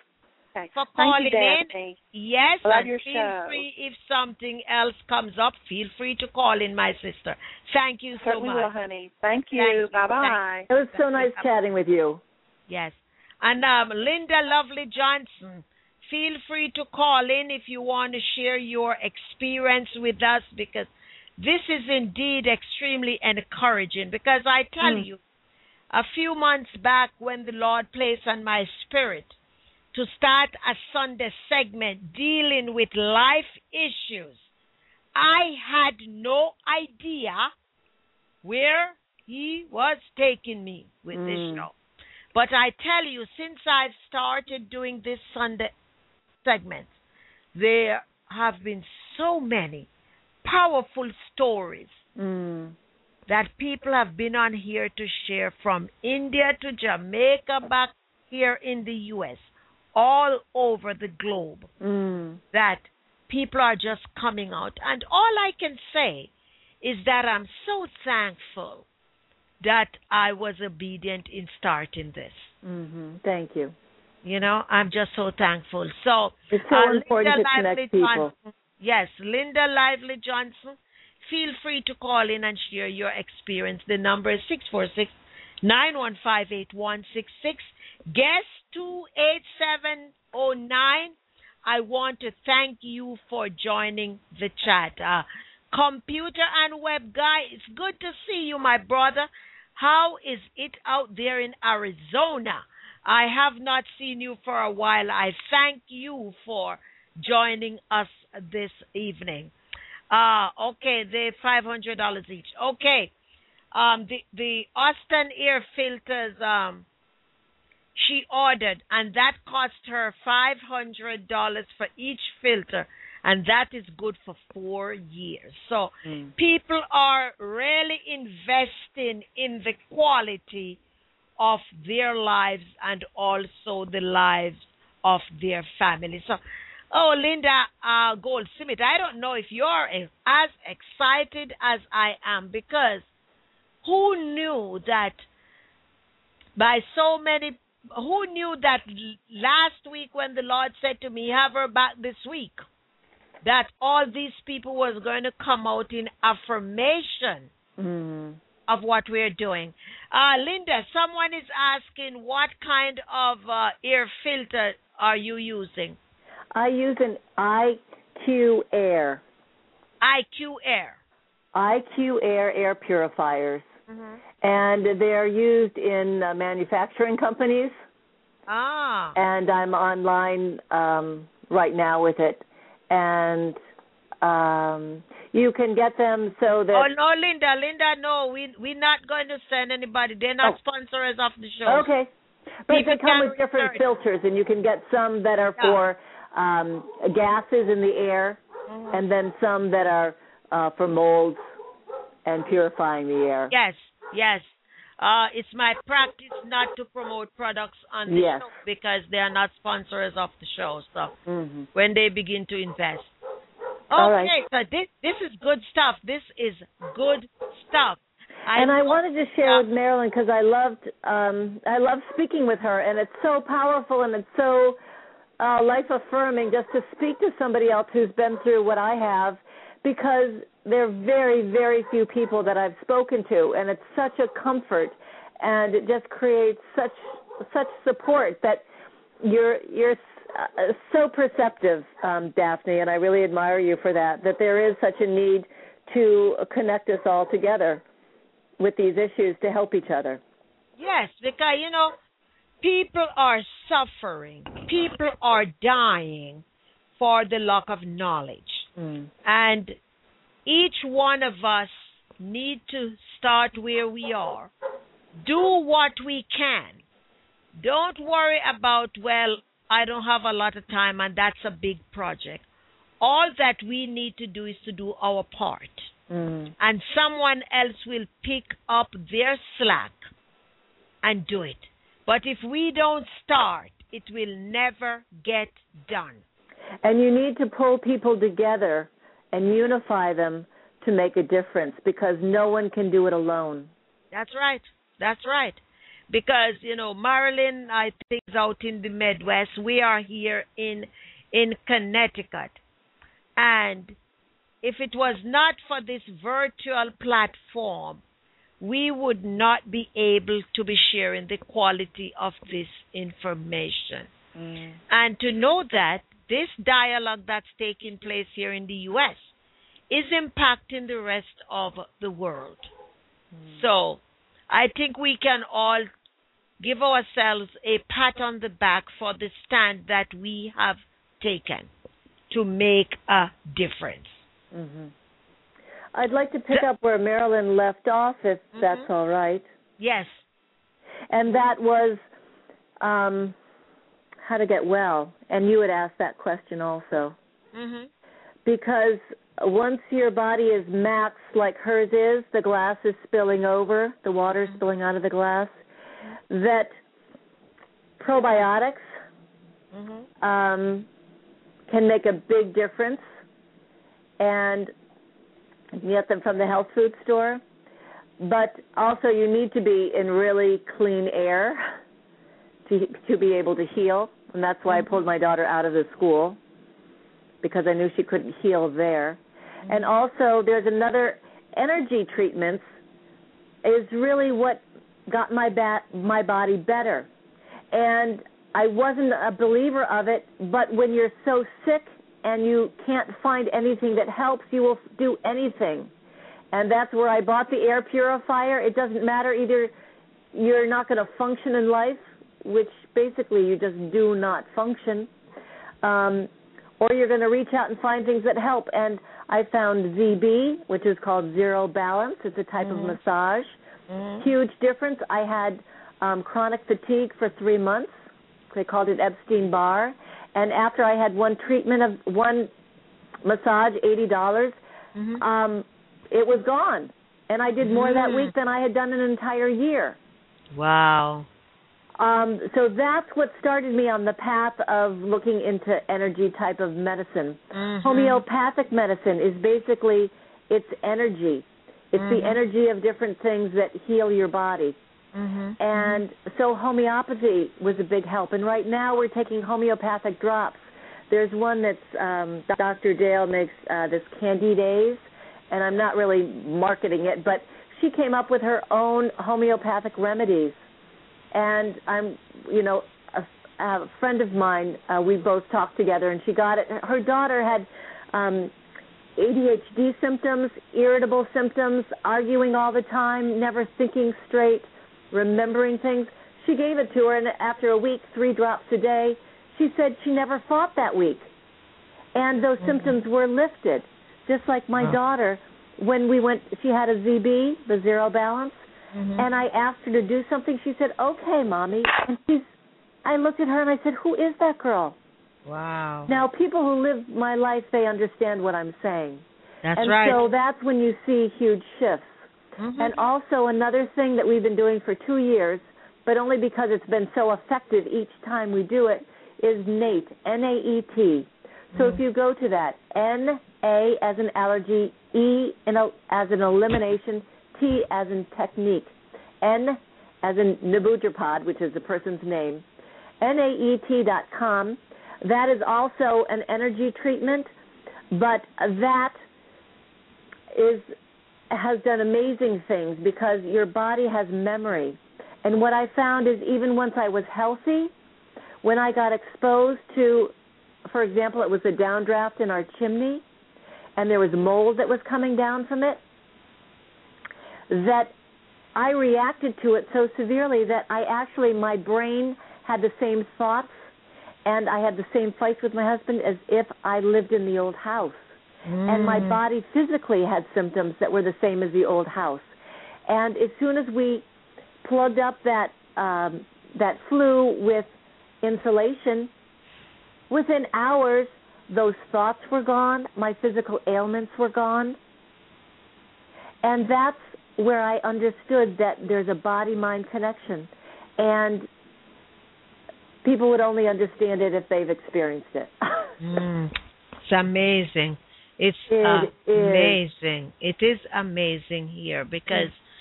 Okay. for Thank calling you, Daphne. in. Yes, Love and your feel show. free if something else comes up. Feel free to call in, my sister. Thank you so Certainly much. will, honey. Thank you. Bye-bye. It was so nice chatting with you. Yes. And Linda Lovely Johnson, feel free to call in if you want to share your experience with us, because this is indeed extremely encouraging. Because I tell you, a few months back when the Lord placed on my spirit to start a Sunday segment dealing with life issues, I had no idea where he was taking me with this show. But I tell you, since I've started doing this Sunday segment, there have been so many powerful stories that people have been on here to share, from India to Jamaica, back here in the U.S., all over the globe, that people are just coming out. And all I can say is that I'm so thankful that I was obedient in starting this. Thank you. You know, I'm just so thankful. So it's so important Linda to connect people. Yes, Linda Lively Johnson, feel free to call in and share your experience. The number is 646-915-8166. Guest 28709. I want to thank you for joining the chat. Computer and web guy, it's good to see you, my brother. How is it out there in Arizona? I have not seen you for a while. I thank you for joining us this evening. Okay, they're $500 each. Okay, the Austin air filters she ordered, and that cost her $500 for each filter, and that is good for 4 years. So people are really investing in the quality of their lives and also the lives of their family. So, Linda Goldsmith, I don't know if you're as excited as I am, because who knew that last week when the Lord said to me, have her back this week, that all these people was going to come out in affirmation of what we're doing. Linda, someone is asking, what kind of air filter are you using? I use an IQ Air. IQ Air. IQ Air air purifiers. And they're used in manufacturing companies. And I'm online right now with it. And you can get them so that... Oh, no, Linda, no. We're not going to send anybody. They're not sponsors of the show. Okay. But they come with different filters, and you can get some that are for gases in the air, and then some that are for molds and purifying the air. Yes. It's my practice not to promote products on the show because they are not sponsors of the show. So when they begin to invest. Okay, so this is good stuff. This is good stuff. I wanted to share with Marilyn, because I loved speaking with her, and it's so powerful and it's so life-affirming just to speak to somebody else who's been through what I have, because there are very, very few people that I've spoken to, and it's such a comfort, and it just creates such support that you're so perceptive, Daphne, and I really admire you for that there is such a need to connect us all together with these issues to help each other. Yes, because, people are suffering. People are dying for the lack of knowledge. And each one of us need to start where we are. Do what we can. Don't worry about, I don't have a lot of time and that's a big project. All that we need to do is to do our part. And someone else will pick up their slack and do it. But if we don't start, it will never get done. And you need to pull people together and unify them to make a difference, because no one can do it alone. That's right. because Marilyn, I think, is out in the Midwest. We are here in Connecticut, and if it was not for this virtual platform, we would not be able to be sharing the quality of this information. And to know that this dialogue that's taking place here in the U.S. is impacting the rest of the world. So I think we can all give ourselves a pat on the back for the stand that we have taken to make a difference. I'd like to pick up where Marilyn left off, if that's all right. Yes. And that was how to get well. And you had asked that question also. Because once your body is maxed like hers is, the glass is spilling over, the water is spilling out of the glass, that probiotics can make a big difference. And you can get them from the health food store. But also you need to be in really clean air to be able to heal. And that's why I pulled my daughter out of the school, because I knew she couldn't heal there. And also there's another energy treatments is really what got my body better. And I wasn't a believer of it, but when you're so sick and you can't find anything that helps, you will do anything. And that's where I bought the air purifier. It doesn't matter, either you're not going to function in life, which basically you just do not function, or you're going to reach out and find things that help. And I found ZB, which is called Zero Balance. It's a type of massage. Huge difference. I had chronic fatigue for 3 months. They called it Epstein-Barr. And after I had one treatment of one massage, $80, it was gone. And I did more that week than I had done an entire year. Wow. So that's what started me on the path of looking into energy type of medicine. Homeopathic medicine is basically, it's energy. It's the energy of different things that heal your body. And so homeopathy was a big help. And right now we're taking homeopathic drops. There's one that's Dr. Dale makes, this Candidays, and I'm not really marketing it, but she came up with her own homeopathic remedies. And I'm, a friend of mine, we both talked together, and she got it. Her daughter had ADHD symptoms, irritable symptoms, arguing all the time, never thinking straight, remembering things. She gave it to her, and after a week, 3 drops a day, she said she never fought that week. And those symptoms were lifted. Just like my daughter, when we went, she had a ZB, the Zero Balance, and I asked her to do something. She said, "Okay, Mommy." And I looked at her and I said, "Who is that girl?" Wow. Now, people who live my life, they understand what I'm saying. That's right. And so that's when you see huge shifts. And also another thing that we've been doing for 2 years, but only because it's been so effective each time we do it, is NAET, N-A-E-T. So if you go to that, N-A as in allergy, E as in elimination, T as in technique, N as in Nabujapod, which is the person's name, NAET.com. That is also an energy treatment, but that has done amazing things because your body has memory. And what I found is even once I was healthy, when I got exposed to, for example, it was a downdraft in our chimney, and there was mold that was coming down from it, that I reacted to it so severely that my brain had the same thoughts, and I had the same fights with my husband as if I lived in the old house. And my body physically had symptoms that were the same as the old house. And as soon as we plugged up that flue with insulation, within hours, those thoughts were gone, my physical ailments were gone. And that's where I understood that there's a body-mind connection. And people would only understand it if they've experienced it. It's amazing. It's amazing. It is amazing here because,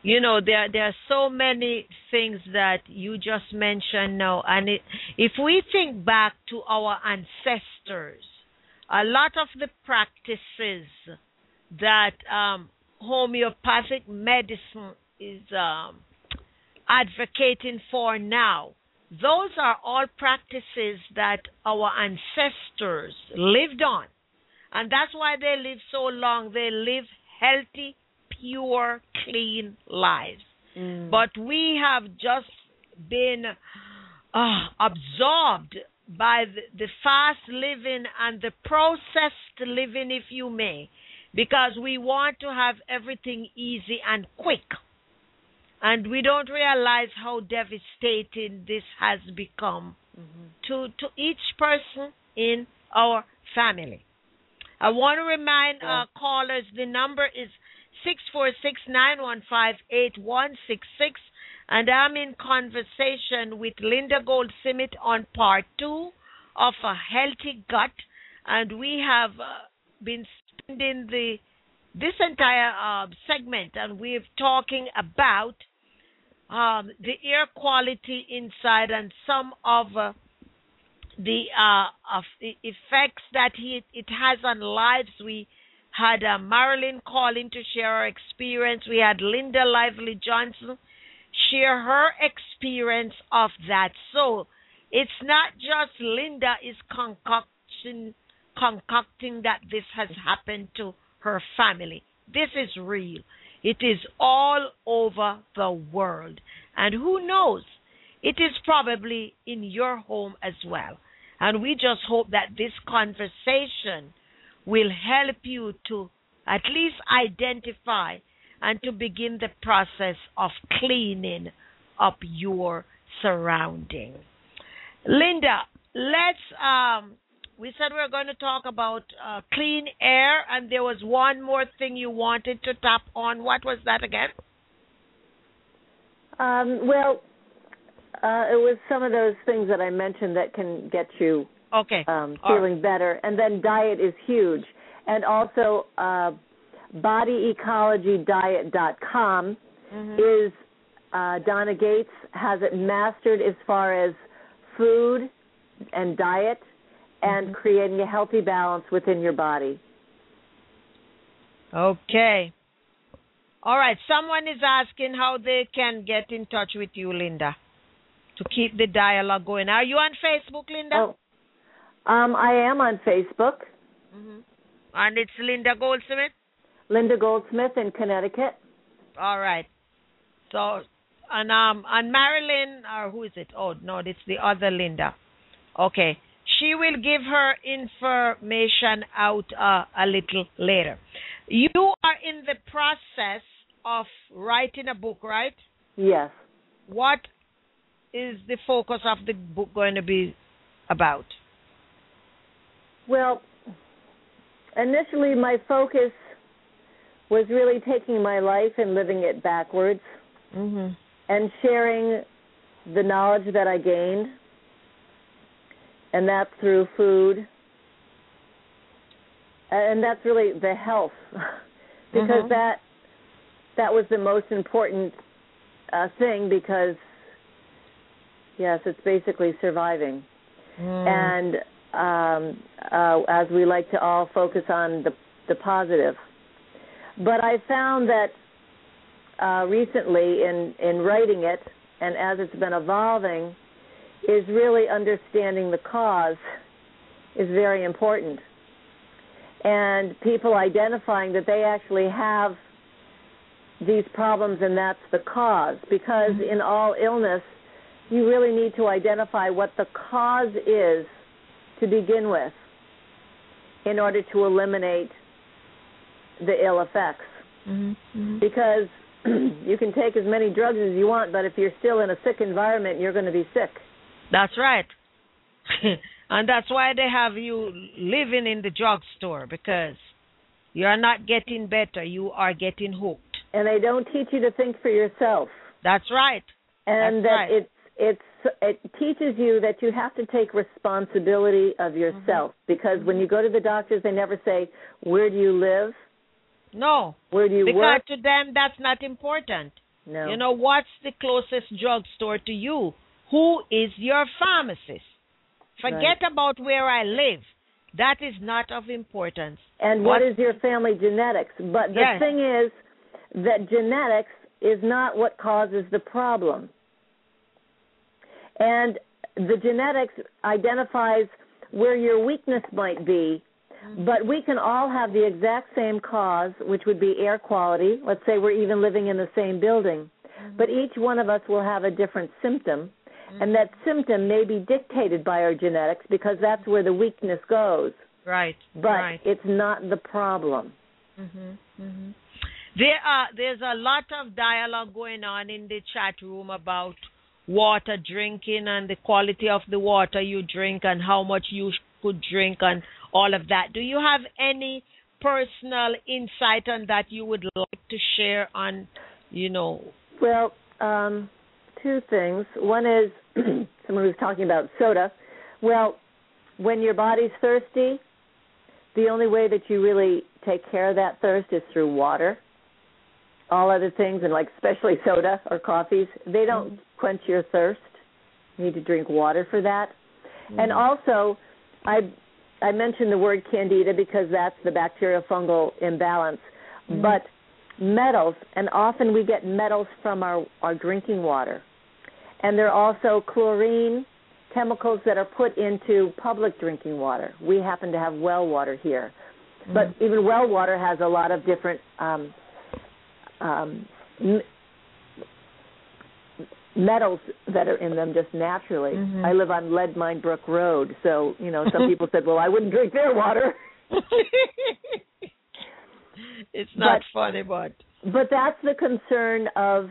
there are so many things that you just mentioned now, and if we think back to our ancestors, a lot of the practices that homeopathic medicine is advocating for now, those are all practices that our ancestors lived on, and that's why they live so long. They live healthy, pure, clean lives. But we have just been absorbed by the fast living and the processed living, if you may, because we want to have everything easy and quick. And we don't realize how devastating this has become to each person in our family. I want to remind our callers, the number is 646-915-8166, and I'm in conversation with Linda Goldsmith on part 2 of A Healthy Gut, and we have been spending this entire segment, and we're talking about the air quality inside and some of the effects that it has on lives. We had Marilyn calling to share her experience. We had Linda Lively Johnson share her experience of that. So it's not just Linda is concocting that this has happened to her family. This is real. It is all over the world. And who knows? It is probably in your home as well. And we just hope that this conversation will help you to at least identify and to begin the process of cleaning up your surrounding. Linda, we said we were going to talk about clean air, and there was one more thing you wanted to tap on. What was that again? It was some of those things that I mentioned that can get you feeling better. And then diet is huge. And also bodyecologydiet.com is Donna Gates has it mastered as far as food and diet and creating a healthy balance within your body. Okay. All right. Someone is asking how they can get in touch with you, Linda, to keep the dialogue going. Are you on Facebook, Linda? I am on Facebook. And it's Linda Goldsmith? Linda Goldsmith in Connecticut. All right. So, and Marilyn, or who is it? Oh, no, it's the other Linda. Okay. She will give her information out a little later. You are in the process of writing a book, right? Yes. What is the focus of the book going to be about? Well, initially my focus was really taking my life and living it backwards and sharing the knowledge that I gained, and that's through food. And that's really the health, because that was the most important thing, because, yes, it's basically surviving. And as we like to all focus on the positive. But I found that recently in writing it, and as it's been evolving, is really understanding the cause is very important. And people identifying that they actually have these problems and that's the cause. Because in all illness, you really need to identify what the cause is to begin with in order to eliminate the ill effects. Because you can take as many drugs as you want, but if you're still in a sick environment, you're going to be sick. That's right. And that's why they have you living in the drugstore, because you're not getting better, you are getting hooked. And they don't teach you to think for yourself. That's right. And it teaches you that you have to take responsibility of yourself, because when you go to the doctors, they never say, where do you live? No. Where do you work? Because to them, that's not important. No. You know, what's the closest drugstore to you? Who is your pharmacist? Forget about where I live. That is not of importance. And what is your family genetics? But the thing is that genetics is not what causes the problem. And the genetics identifies where your weakness might be, but we can all have the exact same cause, which would be air quality. Let's say we're even living in the same building. But each one of us will have a different symptom, and that symptom may be dictated by our genetics because that's where the weakness goes. Right. But it's not the problem. There's a lot of dialogue going on in the chat room about water drinking and the quality of the water you drink and how much you could drink and all of that. Do you have any personal insight on that you would like to share on, you know? Well, two things. One is someone who's talking about soda. Well, when your body's thirsty, the only way that you really take care of that thirst is through water. All other things, and like especially soda or coffees, they don't quench your thirst. You need to drink water for that. And also, I mentioned the word candida because that's the bacterial fungal imbalance. But metals, and often we get metals from our drinking water. And there are also chlorine chemicals that are put into public drinking water. We happen to have well water here. But even well water has a lot of different metals that are in them just naturally. I live on Lead Mine Brook Road, so, you know, some people said, well, I wouldn't drink their water. It's not funny, but that's the concern of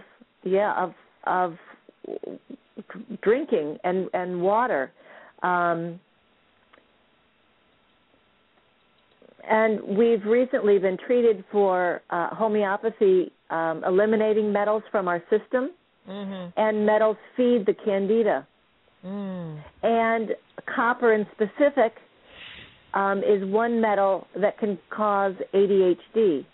drinking and water. And we've recently been treated for homeopathy, eliminating metals from our system, and metals feed the candida. And copper in specific is one metal that can cause ADHD.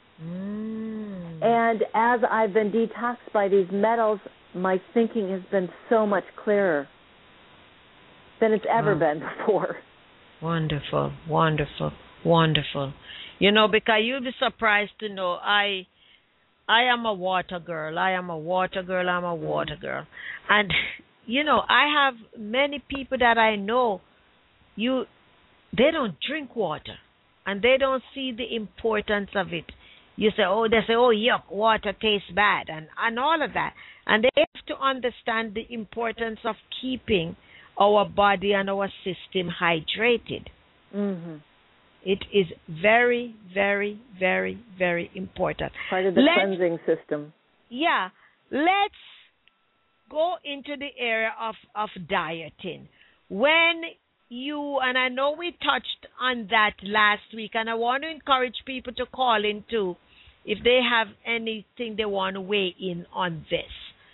And as I've been detoxed by these metals, my thinking has been so much clearer than it's ever been before. Wonderful, wonderful, wonderful. You know, because you'll be surprised to know I am a water girl. I'm a water girl. And, you know, I have many people that I know, they don't drink water, and they don't see the importance of it. They say, yuck, water tastes bad, and all of that. And they have to understand the importance of keeping our body and our system hydrated. It is very, very, very, very important. Part of the cleansing system. Yeah. Let's go into the area of dieting. When you, and I know we touched on that last week, and I want to encourage people to call in too if they have anything they want to weigh in on this.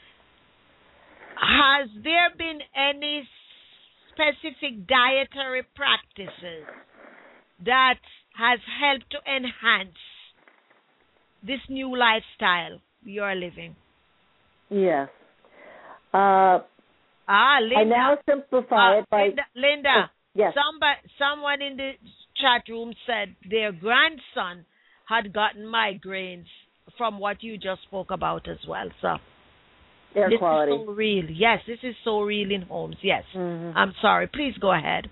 Has there been any specific dietary practices that has helped to enhance this new lifestyle you're living? Yes. Linda. I now simplify it by... Linda, yes. Someone in the chat room said their grandson had gotten migraines from what you just spoke about as well. So air quality. Is so real. Yes, this is so real in homes. Yes. I'm sorry. Please go ahead.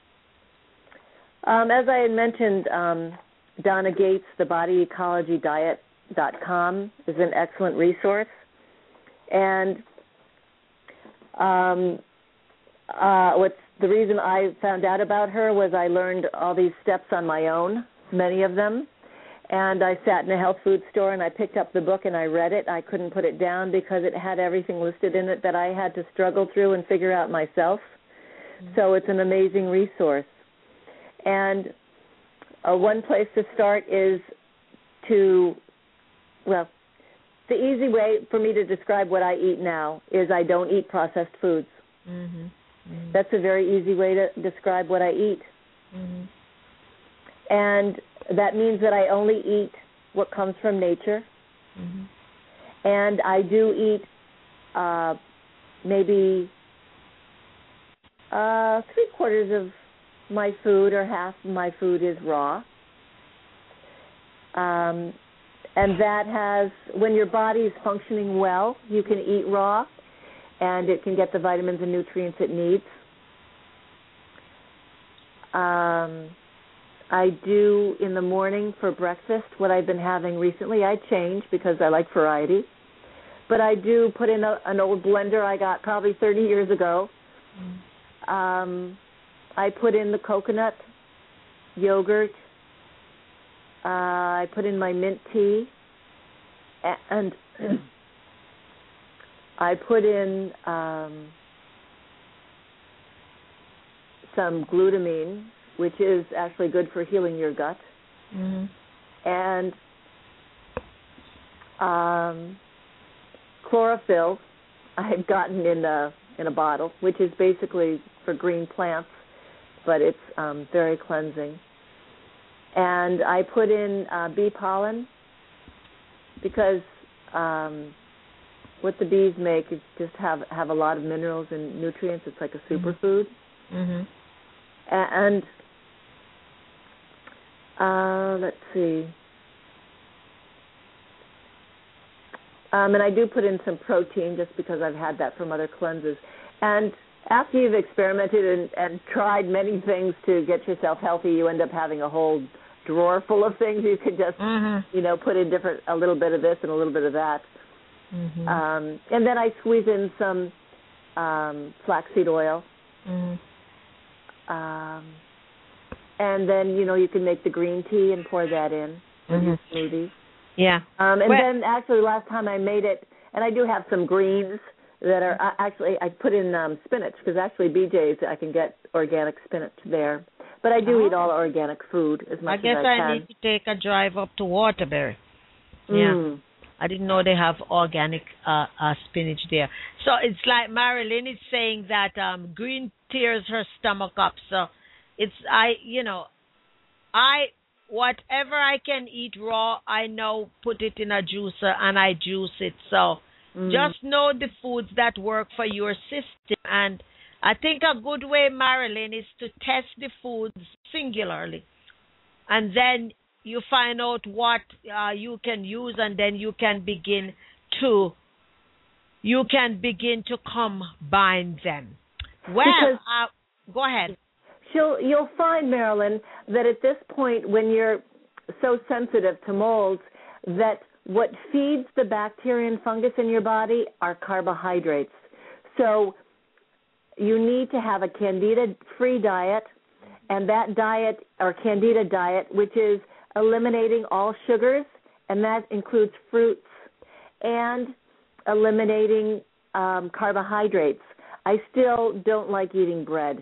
As I had mentioned, Donna Gates, the bodyecologydiet.com is an excellent resource. And what's the reason I found out about her was I learned all these steps on my own, many of them. And I sat in a health food store and I picked up the book and I read it. I couldn't put it down because it had everything listed in it that I had to struggle through and figure out myself. So it's an amazing resource. And one place to start is the easy way for me to describe what I eat now is I don't eat processed foods. That's a very easy way to describe what I eat. And that means that I only eat what comes from nature. And I do eat maybe 3/4 of my food or half of my food is raw. And that has, when your body is functioning well, you can eat raw, and it can get the vitamins and nutrients it needs. I do in the morning for breakfast what I've been having recently. I change because I like variety. But I do put in an old blender I got probably 30 years ago. I put in the coconut, yogurt. I put in my mint tea. And I put in some glutamine, which is actually good for healing your gut. And chlorophyll I've gotten in a bottle, which is basically for green plants, but it's very cleansing. And I put in bee pollen because what the bees make is just have a lot of minerals and nutrients. It's like a superfood. And let's see. And I do put in some protein just because I've had that from other cleanses. And after you've experimented and tried many things to get yourself healthy, you end up having a whole drawer full of things you could just, put in a little bit of this and a little bit of that. And then I squeeze in some flaxseed oil. And then, you can make the green tea and pour that in your smoothie. Yeah. Then actually last time I made it, and I do have some greens that are, actually I put in spinach, because actually BJ's I can get organic spinach there. But I do eat all organic food as much as I can. I guess I need to take a drive up to Waterbury. Yeah. I didn't know they have organic spinach there. So it's like Marilyn is saying that green tears her stomach up. So it's, whatever I can eat raw, I now put it in a juicer and I juice it. So just know the foods that work for your system. And I think a good way, Marilyn, is to test the foods singularly. And then you find out what you can use, and then you can begin to combine them. Well, go ahead. You'll find, Marilyn, that at this point when you're so sensitive to molds, that what feeds the bacteria and fungus in your body are carbohydrates. So you need to have a candida-free diet, and that diet, or candida diet, which is eliminating all sugars, and that includes fruits, and eliminating carbohydrates. I still don't like eating bread.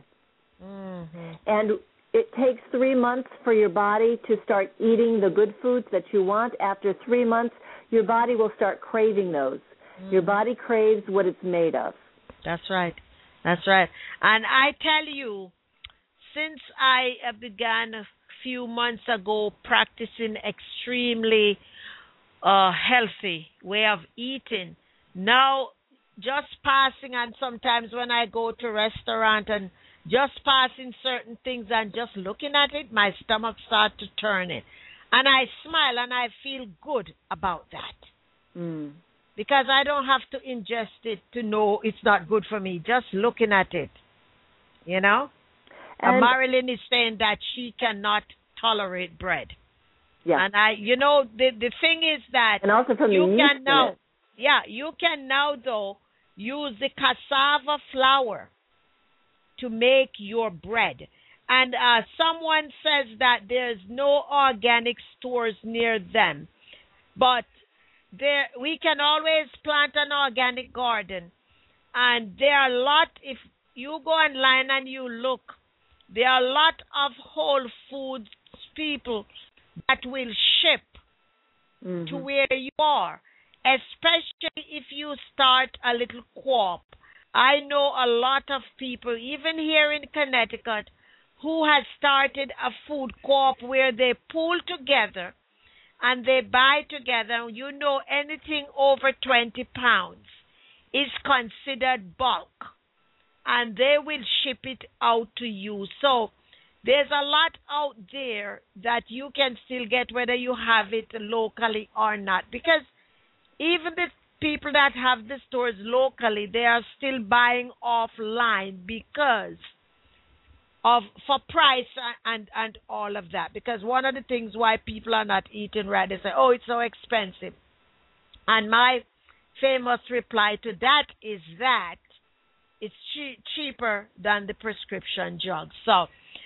And it takes 3 months for your body to start eating the good foods that you want. After 3 months, your body will start craving those. Your body craves what it's made of. That's right. That's right. And I tell you, since I began a few months ago practicing extremely healthy way of eating, now just passing, and sometimes when I go to restaurant and just passing certain things and just looking at it, my stomach starts to turn it. And I smile and I feel good about that. Because I don't have to ingest it to know it's not good for me. Just looking at it, And Marilyn is saying that she cannot tolerate bread. Yeah. And the thing is that and also from you can now, you can now though use the cassava flour to make your bread. And someone says that there's no organic stores near them. But we can always plant an organic garden. And there are a lot, if you go online and you look, there are a lot of Whole Foods people that will ship to where you are, especially if you start a little co-op. I know a lot of people, even here in Connecticut, who has started a food co-op where they pool together and they buy together, you know anything over 20 pounds is considered bulk, and they will ship it out to you. So there's a lot out there that you can still get whether you have it locally or not, because even the people that have the stores locally, they are still buying offline because for price and all of that. Because one of the things why people are not eating right, they say, oh, it's so expensive. And my famous reply to that is that it's cheaper than the prescription drugs. So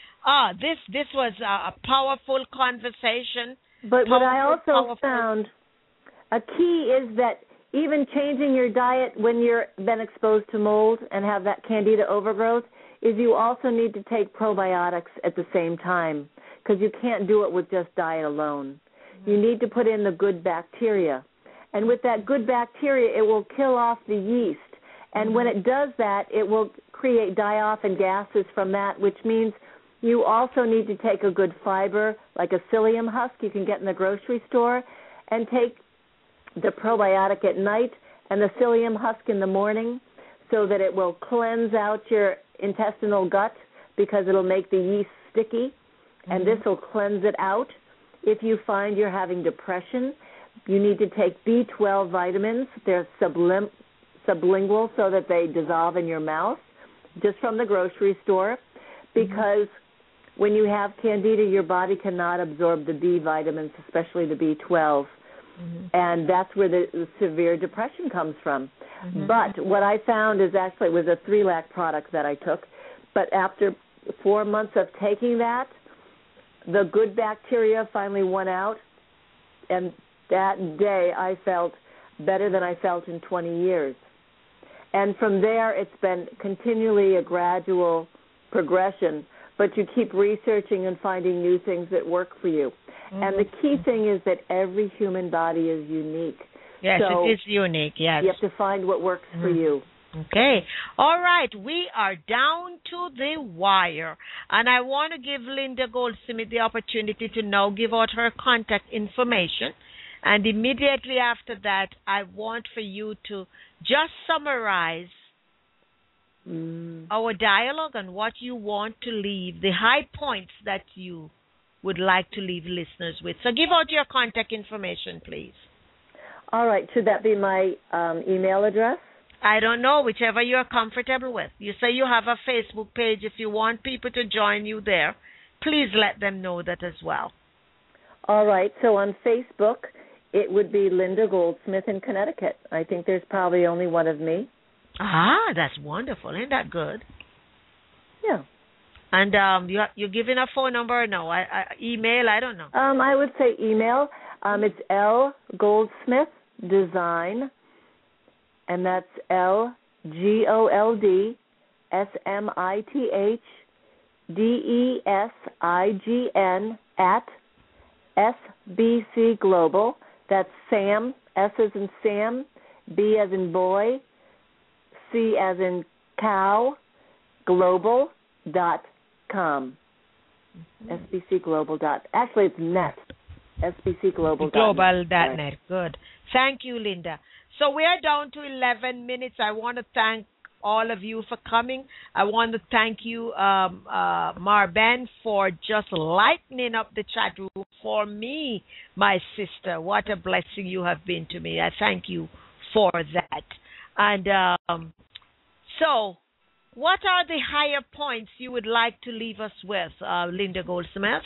this was a powerful conversation. But what I also found, a key is that even changing your diet when you've been exposed to mold and have that candida overgrowth is you also need to take probiotics at the same time, because you can't do it with just diet alone. You need to put in the good bacteria. And with that good bacteria, it will kill off the yeast. And when it does that, it will create die-off and gases from that, which means you also need to take a good fiber, like a psyllium husk you can get in the grocery store, and take the probiotic at night and the psyllium husk in the morning, so that it will cleanse out your intestinal gut, because it'll make the yeast sticky, and this will cleanse it out. If you find you're having depression, you need to take B12 vitamins. They're sublingual, so that they dissolve in your mouth, just from the grocery store, because when you have candida, your body cannot absorb the B vitamins, especially the B12, and that's where the severe depression comes from. But what I found is actually it was a 3-lac product that I took, but after 4 months of taking that, the good bacteria finally won out, and that day I felt better than I felt in 20 years. And from there, it's been continually a gradual progression, but you keep researching and finding new things that work for you. And the key thing is that every human body is unique. Yes, so it is unique, yes. You have to find what works for you. Okay. All right. We are down to the wire. And I want to give Linda Goldsmith the opportunity to now give out her contact information. And immediately after that, I want for you to just summarize our dialogue and what you want to leave, the high points that you would like to leave listeners with. So give out your contact information, please. All right. Should that be my email address? I don't know, whichever you're comfortable with. You say you have a Facebook page. If you want people to join you there, please let them know that as well. All right. So on Facebook, it would be Linda Goldsmith in Connecticut. I think there's probably only one of me. Ah, that's wonderful. Ain't that good? Yeah. And you're giving a phone number or no? Email? I don't know. I would say email. It's L Goldsmith Design, and that's LGOLDSMITHDESIGN at SBC Global. That's Sam, S as in Sam, B as in boy, C as in cow, global.com. SBC Global. Actually, it's net. SBCglobal.net. Global.net. Good. Thank you, Linda. So we are down to 11 minutes. I want to thank all of you for coming. I want to thank you, Marben, for just lightening up the chat room for me, my sister. What a blessing you have been to me. I thank you for that. And so what are the higher points you would like to leave us with, Linda Goldsmith?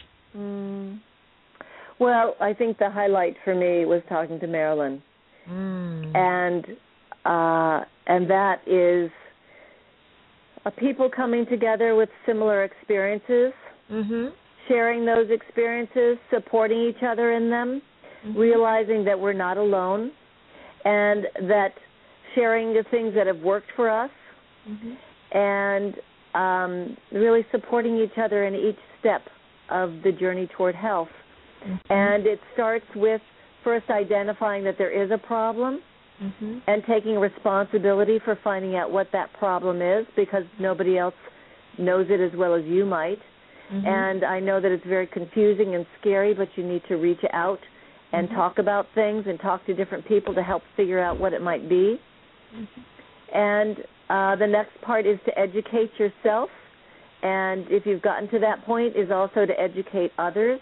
Well, I think the highlight for me was talking to Marilyn, and that is people coming together with similar experiences, sharing those experiences, supporting each other in them, realizing that we're not alone, and that sharing the things that have worked for us, and really supporting each other in each step of the journey toward health. And it starts with first identifying that there is a problem and taking responsibility for finding out what that problem is, because nobody else knows it as well as you might. And I know that it's very confusing and scary, but you need to reach out and talk about things and talk to different people to help figure out what it might be. And the next part is to educate yourself. And if you've gotten to that point, is also to educate others.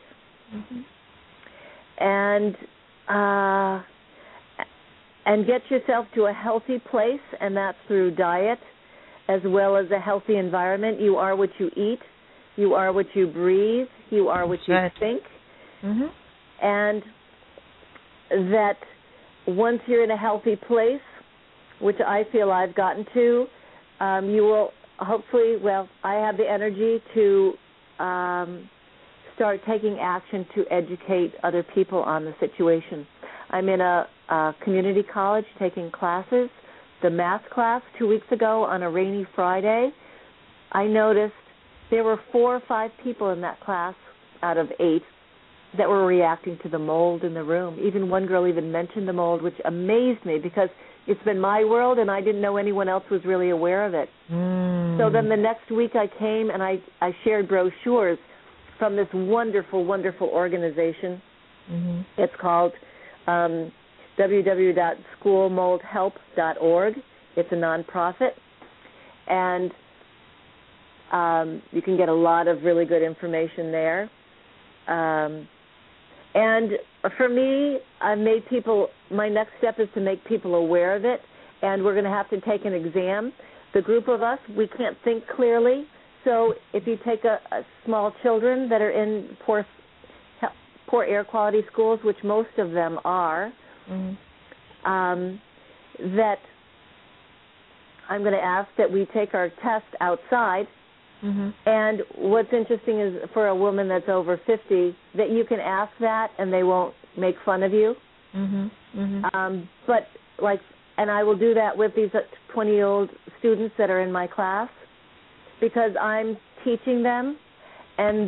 And get yourself to a healthy place, and that's through diet as well as a healthy environment. You are what you eat. You are what you breathe. You are what you think. And that once you're in a healthy place, which I feel I've gotten to, you will hopefully, I have the energy to start taking action to educate other people on the situation. I'm in a community college taking classes. The math class 2 weeks ago on a rainy Friday, I noticed there were 4 or 5 people in that class out of 8 that were reacting to the mold in the room. Even one girl even mentioned the mold, which amazed me because it's been my world and I didn't know anyone else was really aware of it. So then the next week I came and I shared brochures from this wonderful, wonderful organization. It's called www.schoolmoldhelp.org. It's a nonprofit. And you can get a lot of really good information there. And for me, I've made people, my next step is to make people aware of it, and we're going to have to take an exam. The group of us, we can't think clearly, so if you take a small children that are in poor air quality schools, which most of them are, that I'm going to ask that we take our test outside. And what's interesting is for a woman that's over 50, that you can ask that and they won't make fun of you. But and I will do that with these 20-year-old students that are in my class because I'm teaching them and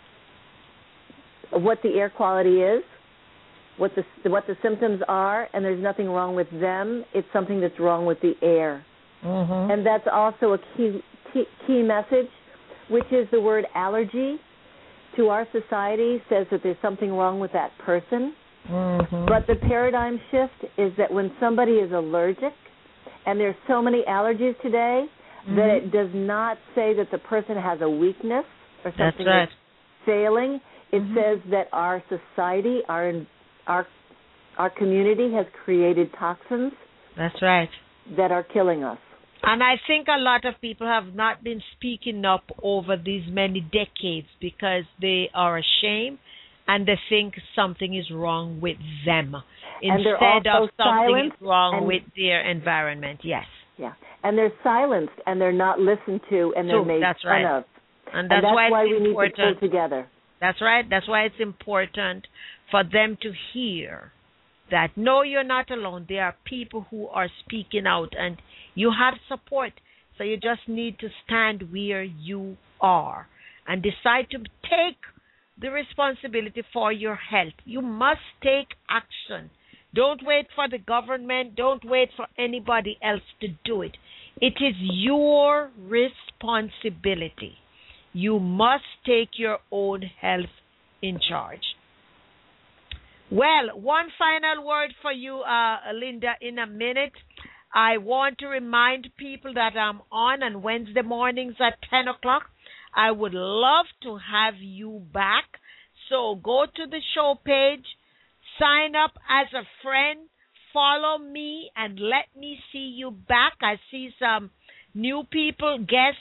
what the air quality is, what the symptoms are, and there's nothing wrong with them. It's something that's wrong with the air. And that's also a key message, which is the word allergy to our society says that there's something wrong with that person. But the paradigm shift is that when somebody is allergic, and there's so many allergies today, that it does not say that the person has a weakness or something that's failing. It says that our society, our community has created toxins. That are killing us. And I think a lot of people have not been speaking up over these many decades because they are ashamed and they think something is wrong with them instead of something is wrong with their environment. Yes. Yeah. And they're silenced and they're not listened to and they're made fun of. And that's why we need to pull together. That's right. That's why it's important for them to hear that, no, you're not alone. There are people who are speaking out and you have support. So you just need to stand where you are and decide to take the responsibility for your health. You must take action. Don't wait for the government. Don't wait for anybody else to do it. It is your responsibility. You must take your own health in charge. Well, one final word for you, Linda, in a minute. I want to remind people that I'm on Wednesday mornings at 10 o'clock. I would love to have you back. So go to the show page, sign up as a friend, follow me, and let me see you back. I see some new people, guest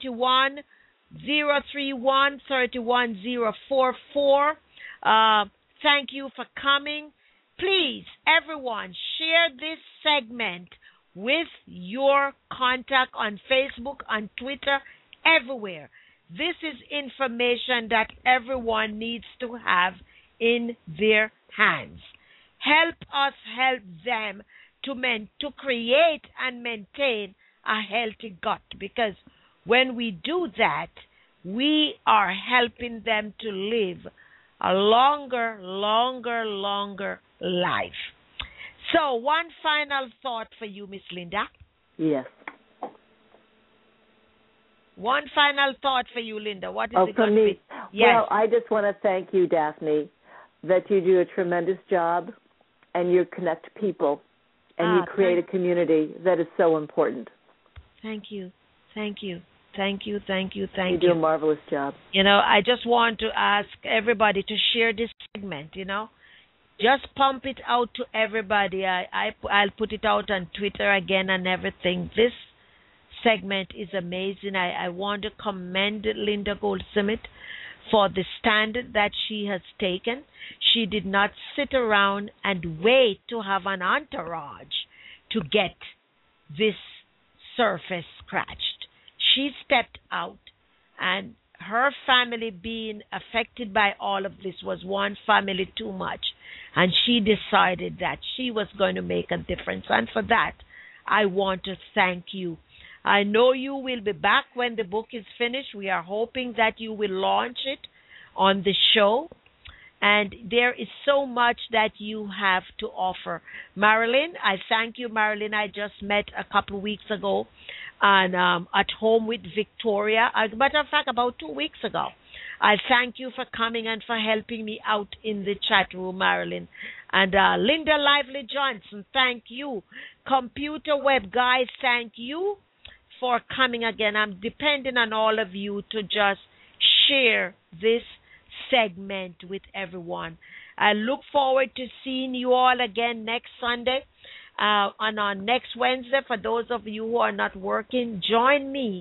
31031 31044. Thank you for coming. Please, everyone, share this segment with your contact on Facebook, on Twitter, everywhere. This is information that everyone needs to have in their hands. Help us help them to create and maintain a healthy gut, because when we do that, we are helping them to live a longer life. So, one final thought for you, Miss Linda. Yes. One final thought for you, Linda. What is it for going me? to be? Yes. Well, I just want to thank you, Daphne. that you do a tremendous job, and you connect people, and you create a community that is so important. Thank you. Thank you. Thank you, thank you, thank you. You do a marvelous job. I just want to ask everybody to share this segment, Just pump it out to everybody. I'll put it out on Twitter again and everything. This segment is amazing. I want to commend Linda Goldsmith for the stand that she has taken. She did not sit around and wait to have an entourage to get this surface scratched. She stepped out, and her family being affected by all of this was one family too much, and she decided that she was going to make a difference. And for that, I want to thank you. I know you will be back when the book is finished. We are hoping that you will launch it on the show. And there is so much that you have to offer. Marilyn, I thank you, Marilyn. I just met a couple of weeks ago and at home with Victoria. As a matter of fact, about 2 weeks ago. I thank you for coming and for helping me out in the chat room, Marilyn. And Linda Lively Johnson, thank you. Computer Web guys, thank you for coming again. I'm depending on all of you to just share this segment with everyone. I look forward to seeing you all again next Sunday and on next Wednesday. For those of you who are not working, join me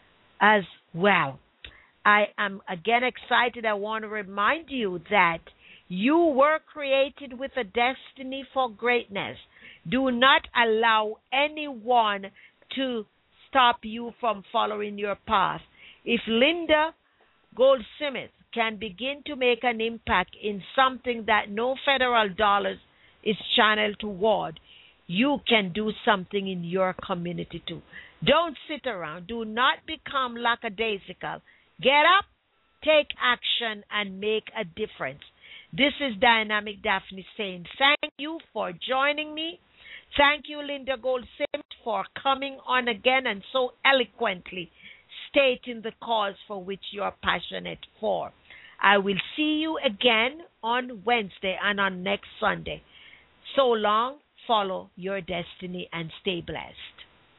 as well. I am again excited. I want to remind you that you were created with a destiny for greatness. Do not allow anyone to stop you from following your path. If Linda Goldsmith can begin to make an impact in something that no federal dollars is channeled toward, you can do something in your community too. Don't sit around. Do not become lackadaisical. Get up, take action, and make a difference. This is Dynamic Daphne saying thank you for joining me. Thank you, Linda Goldsmith, for coming on again and so eloquently stating the cause for which you are passionate for. I will see you again on Wednesday and on next Sunday. So long, follow your destiny and stay blessed.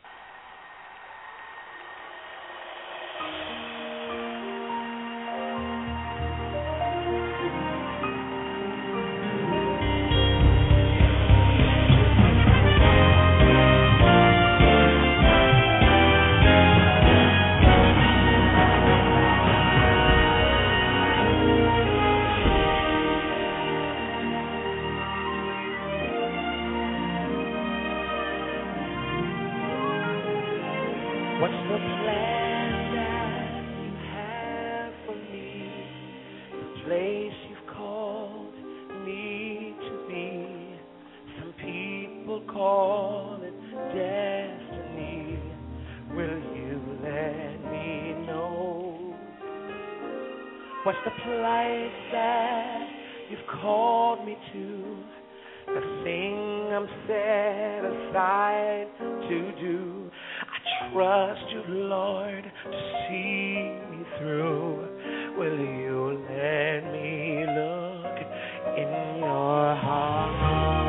What's the plan that you have for me? The place you've called me to be. Some people call it destiny. Will you let me know? What's the place that you've called me to? The thing I'm set aside to do. I trust you, Lord, to see me through. Will you let me look in your heart?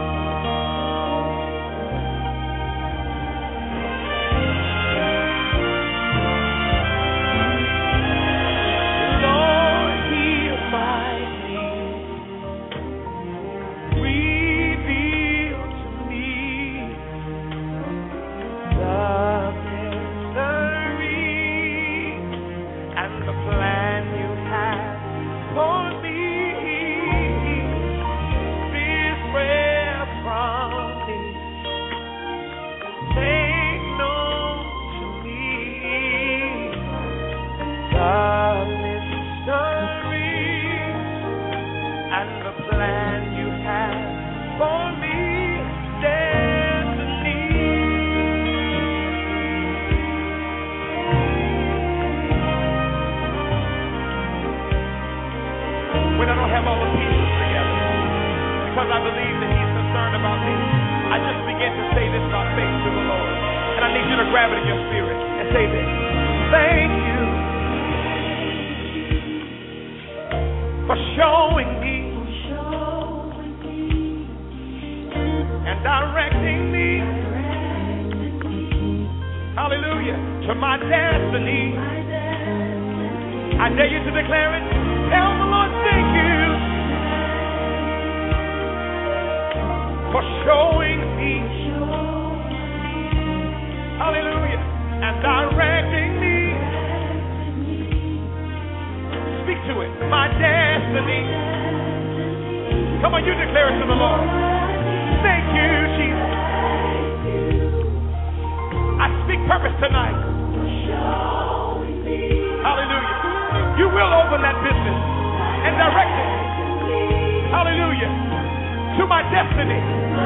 Lord, heal my needs. Reveal to me the mystery and the plan you have for me. This prayer from me, make known to me the mystery and the plan you have for me. When I don't have all the pieces together, because I believe that He's concerned about me, I just begin to say this by faith to the Lord. And I need you to grab it in your spirit and say this. Thank you for showing me Hallelujah. To my destiny. I dare you to declare it. Tell the Lord thank you for showing me. Hallelujah. And directing me. Speak to it. My destiny. Come on, you declare it to the Lord. Thank you, Jesus. I speak purpose tonight. Hallelujah. You will open that business and direct it. Hallelujah. To my destiny.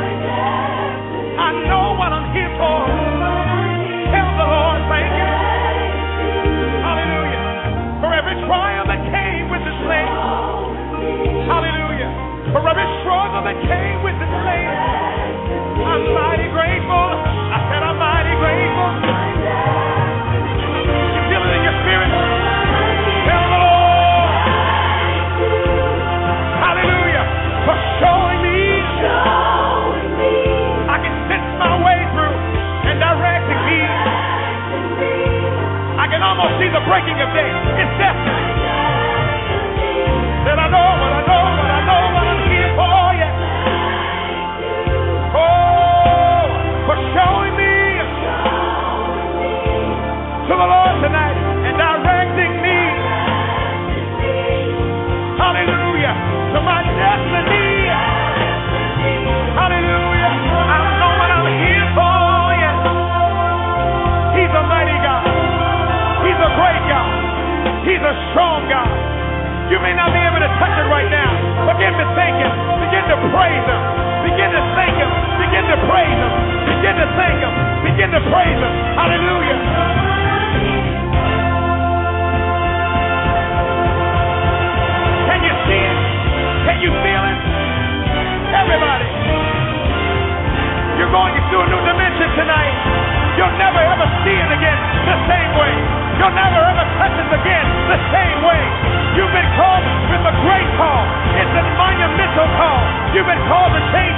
I know what I'm here for. Tell the Lord, thank you. Hallelujah. For every trial that came with this land. Hallelujah. For every struggle that came with this land. I'm mighty grateful. I said I'm mighty grateful. You feel it in your spirit? Tell the Lord. Hallelujah. For showing me. I can sense my way through and directing me. I can almost see the breaking of day. It's destiny. That I know what I know, what I know, what I'm here for, yeah. Oh, for showing me to the Lord tonight and directing me. Hallelujah. To my destiny. Hallelujah. I know what I'm here for, yeah. He's a mighty God. He's a great God. He's a strong God. You may not be able to touch it right now. Begin to thank Him. Begin to praise Him. Begin to thank Him. Begin to praise Him. Begin to thank Him. Begin to praise Him. Hallelujah. Can you see it? Can you feel it? Everybody. You're going into a new dimension tonight. You'll never ever see it again the same way. You'll never ever touch it again the same way. You've been called with a great call. It's a monumental call. You've been called to change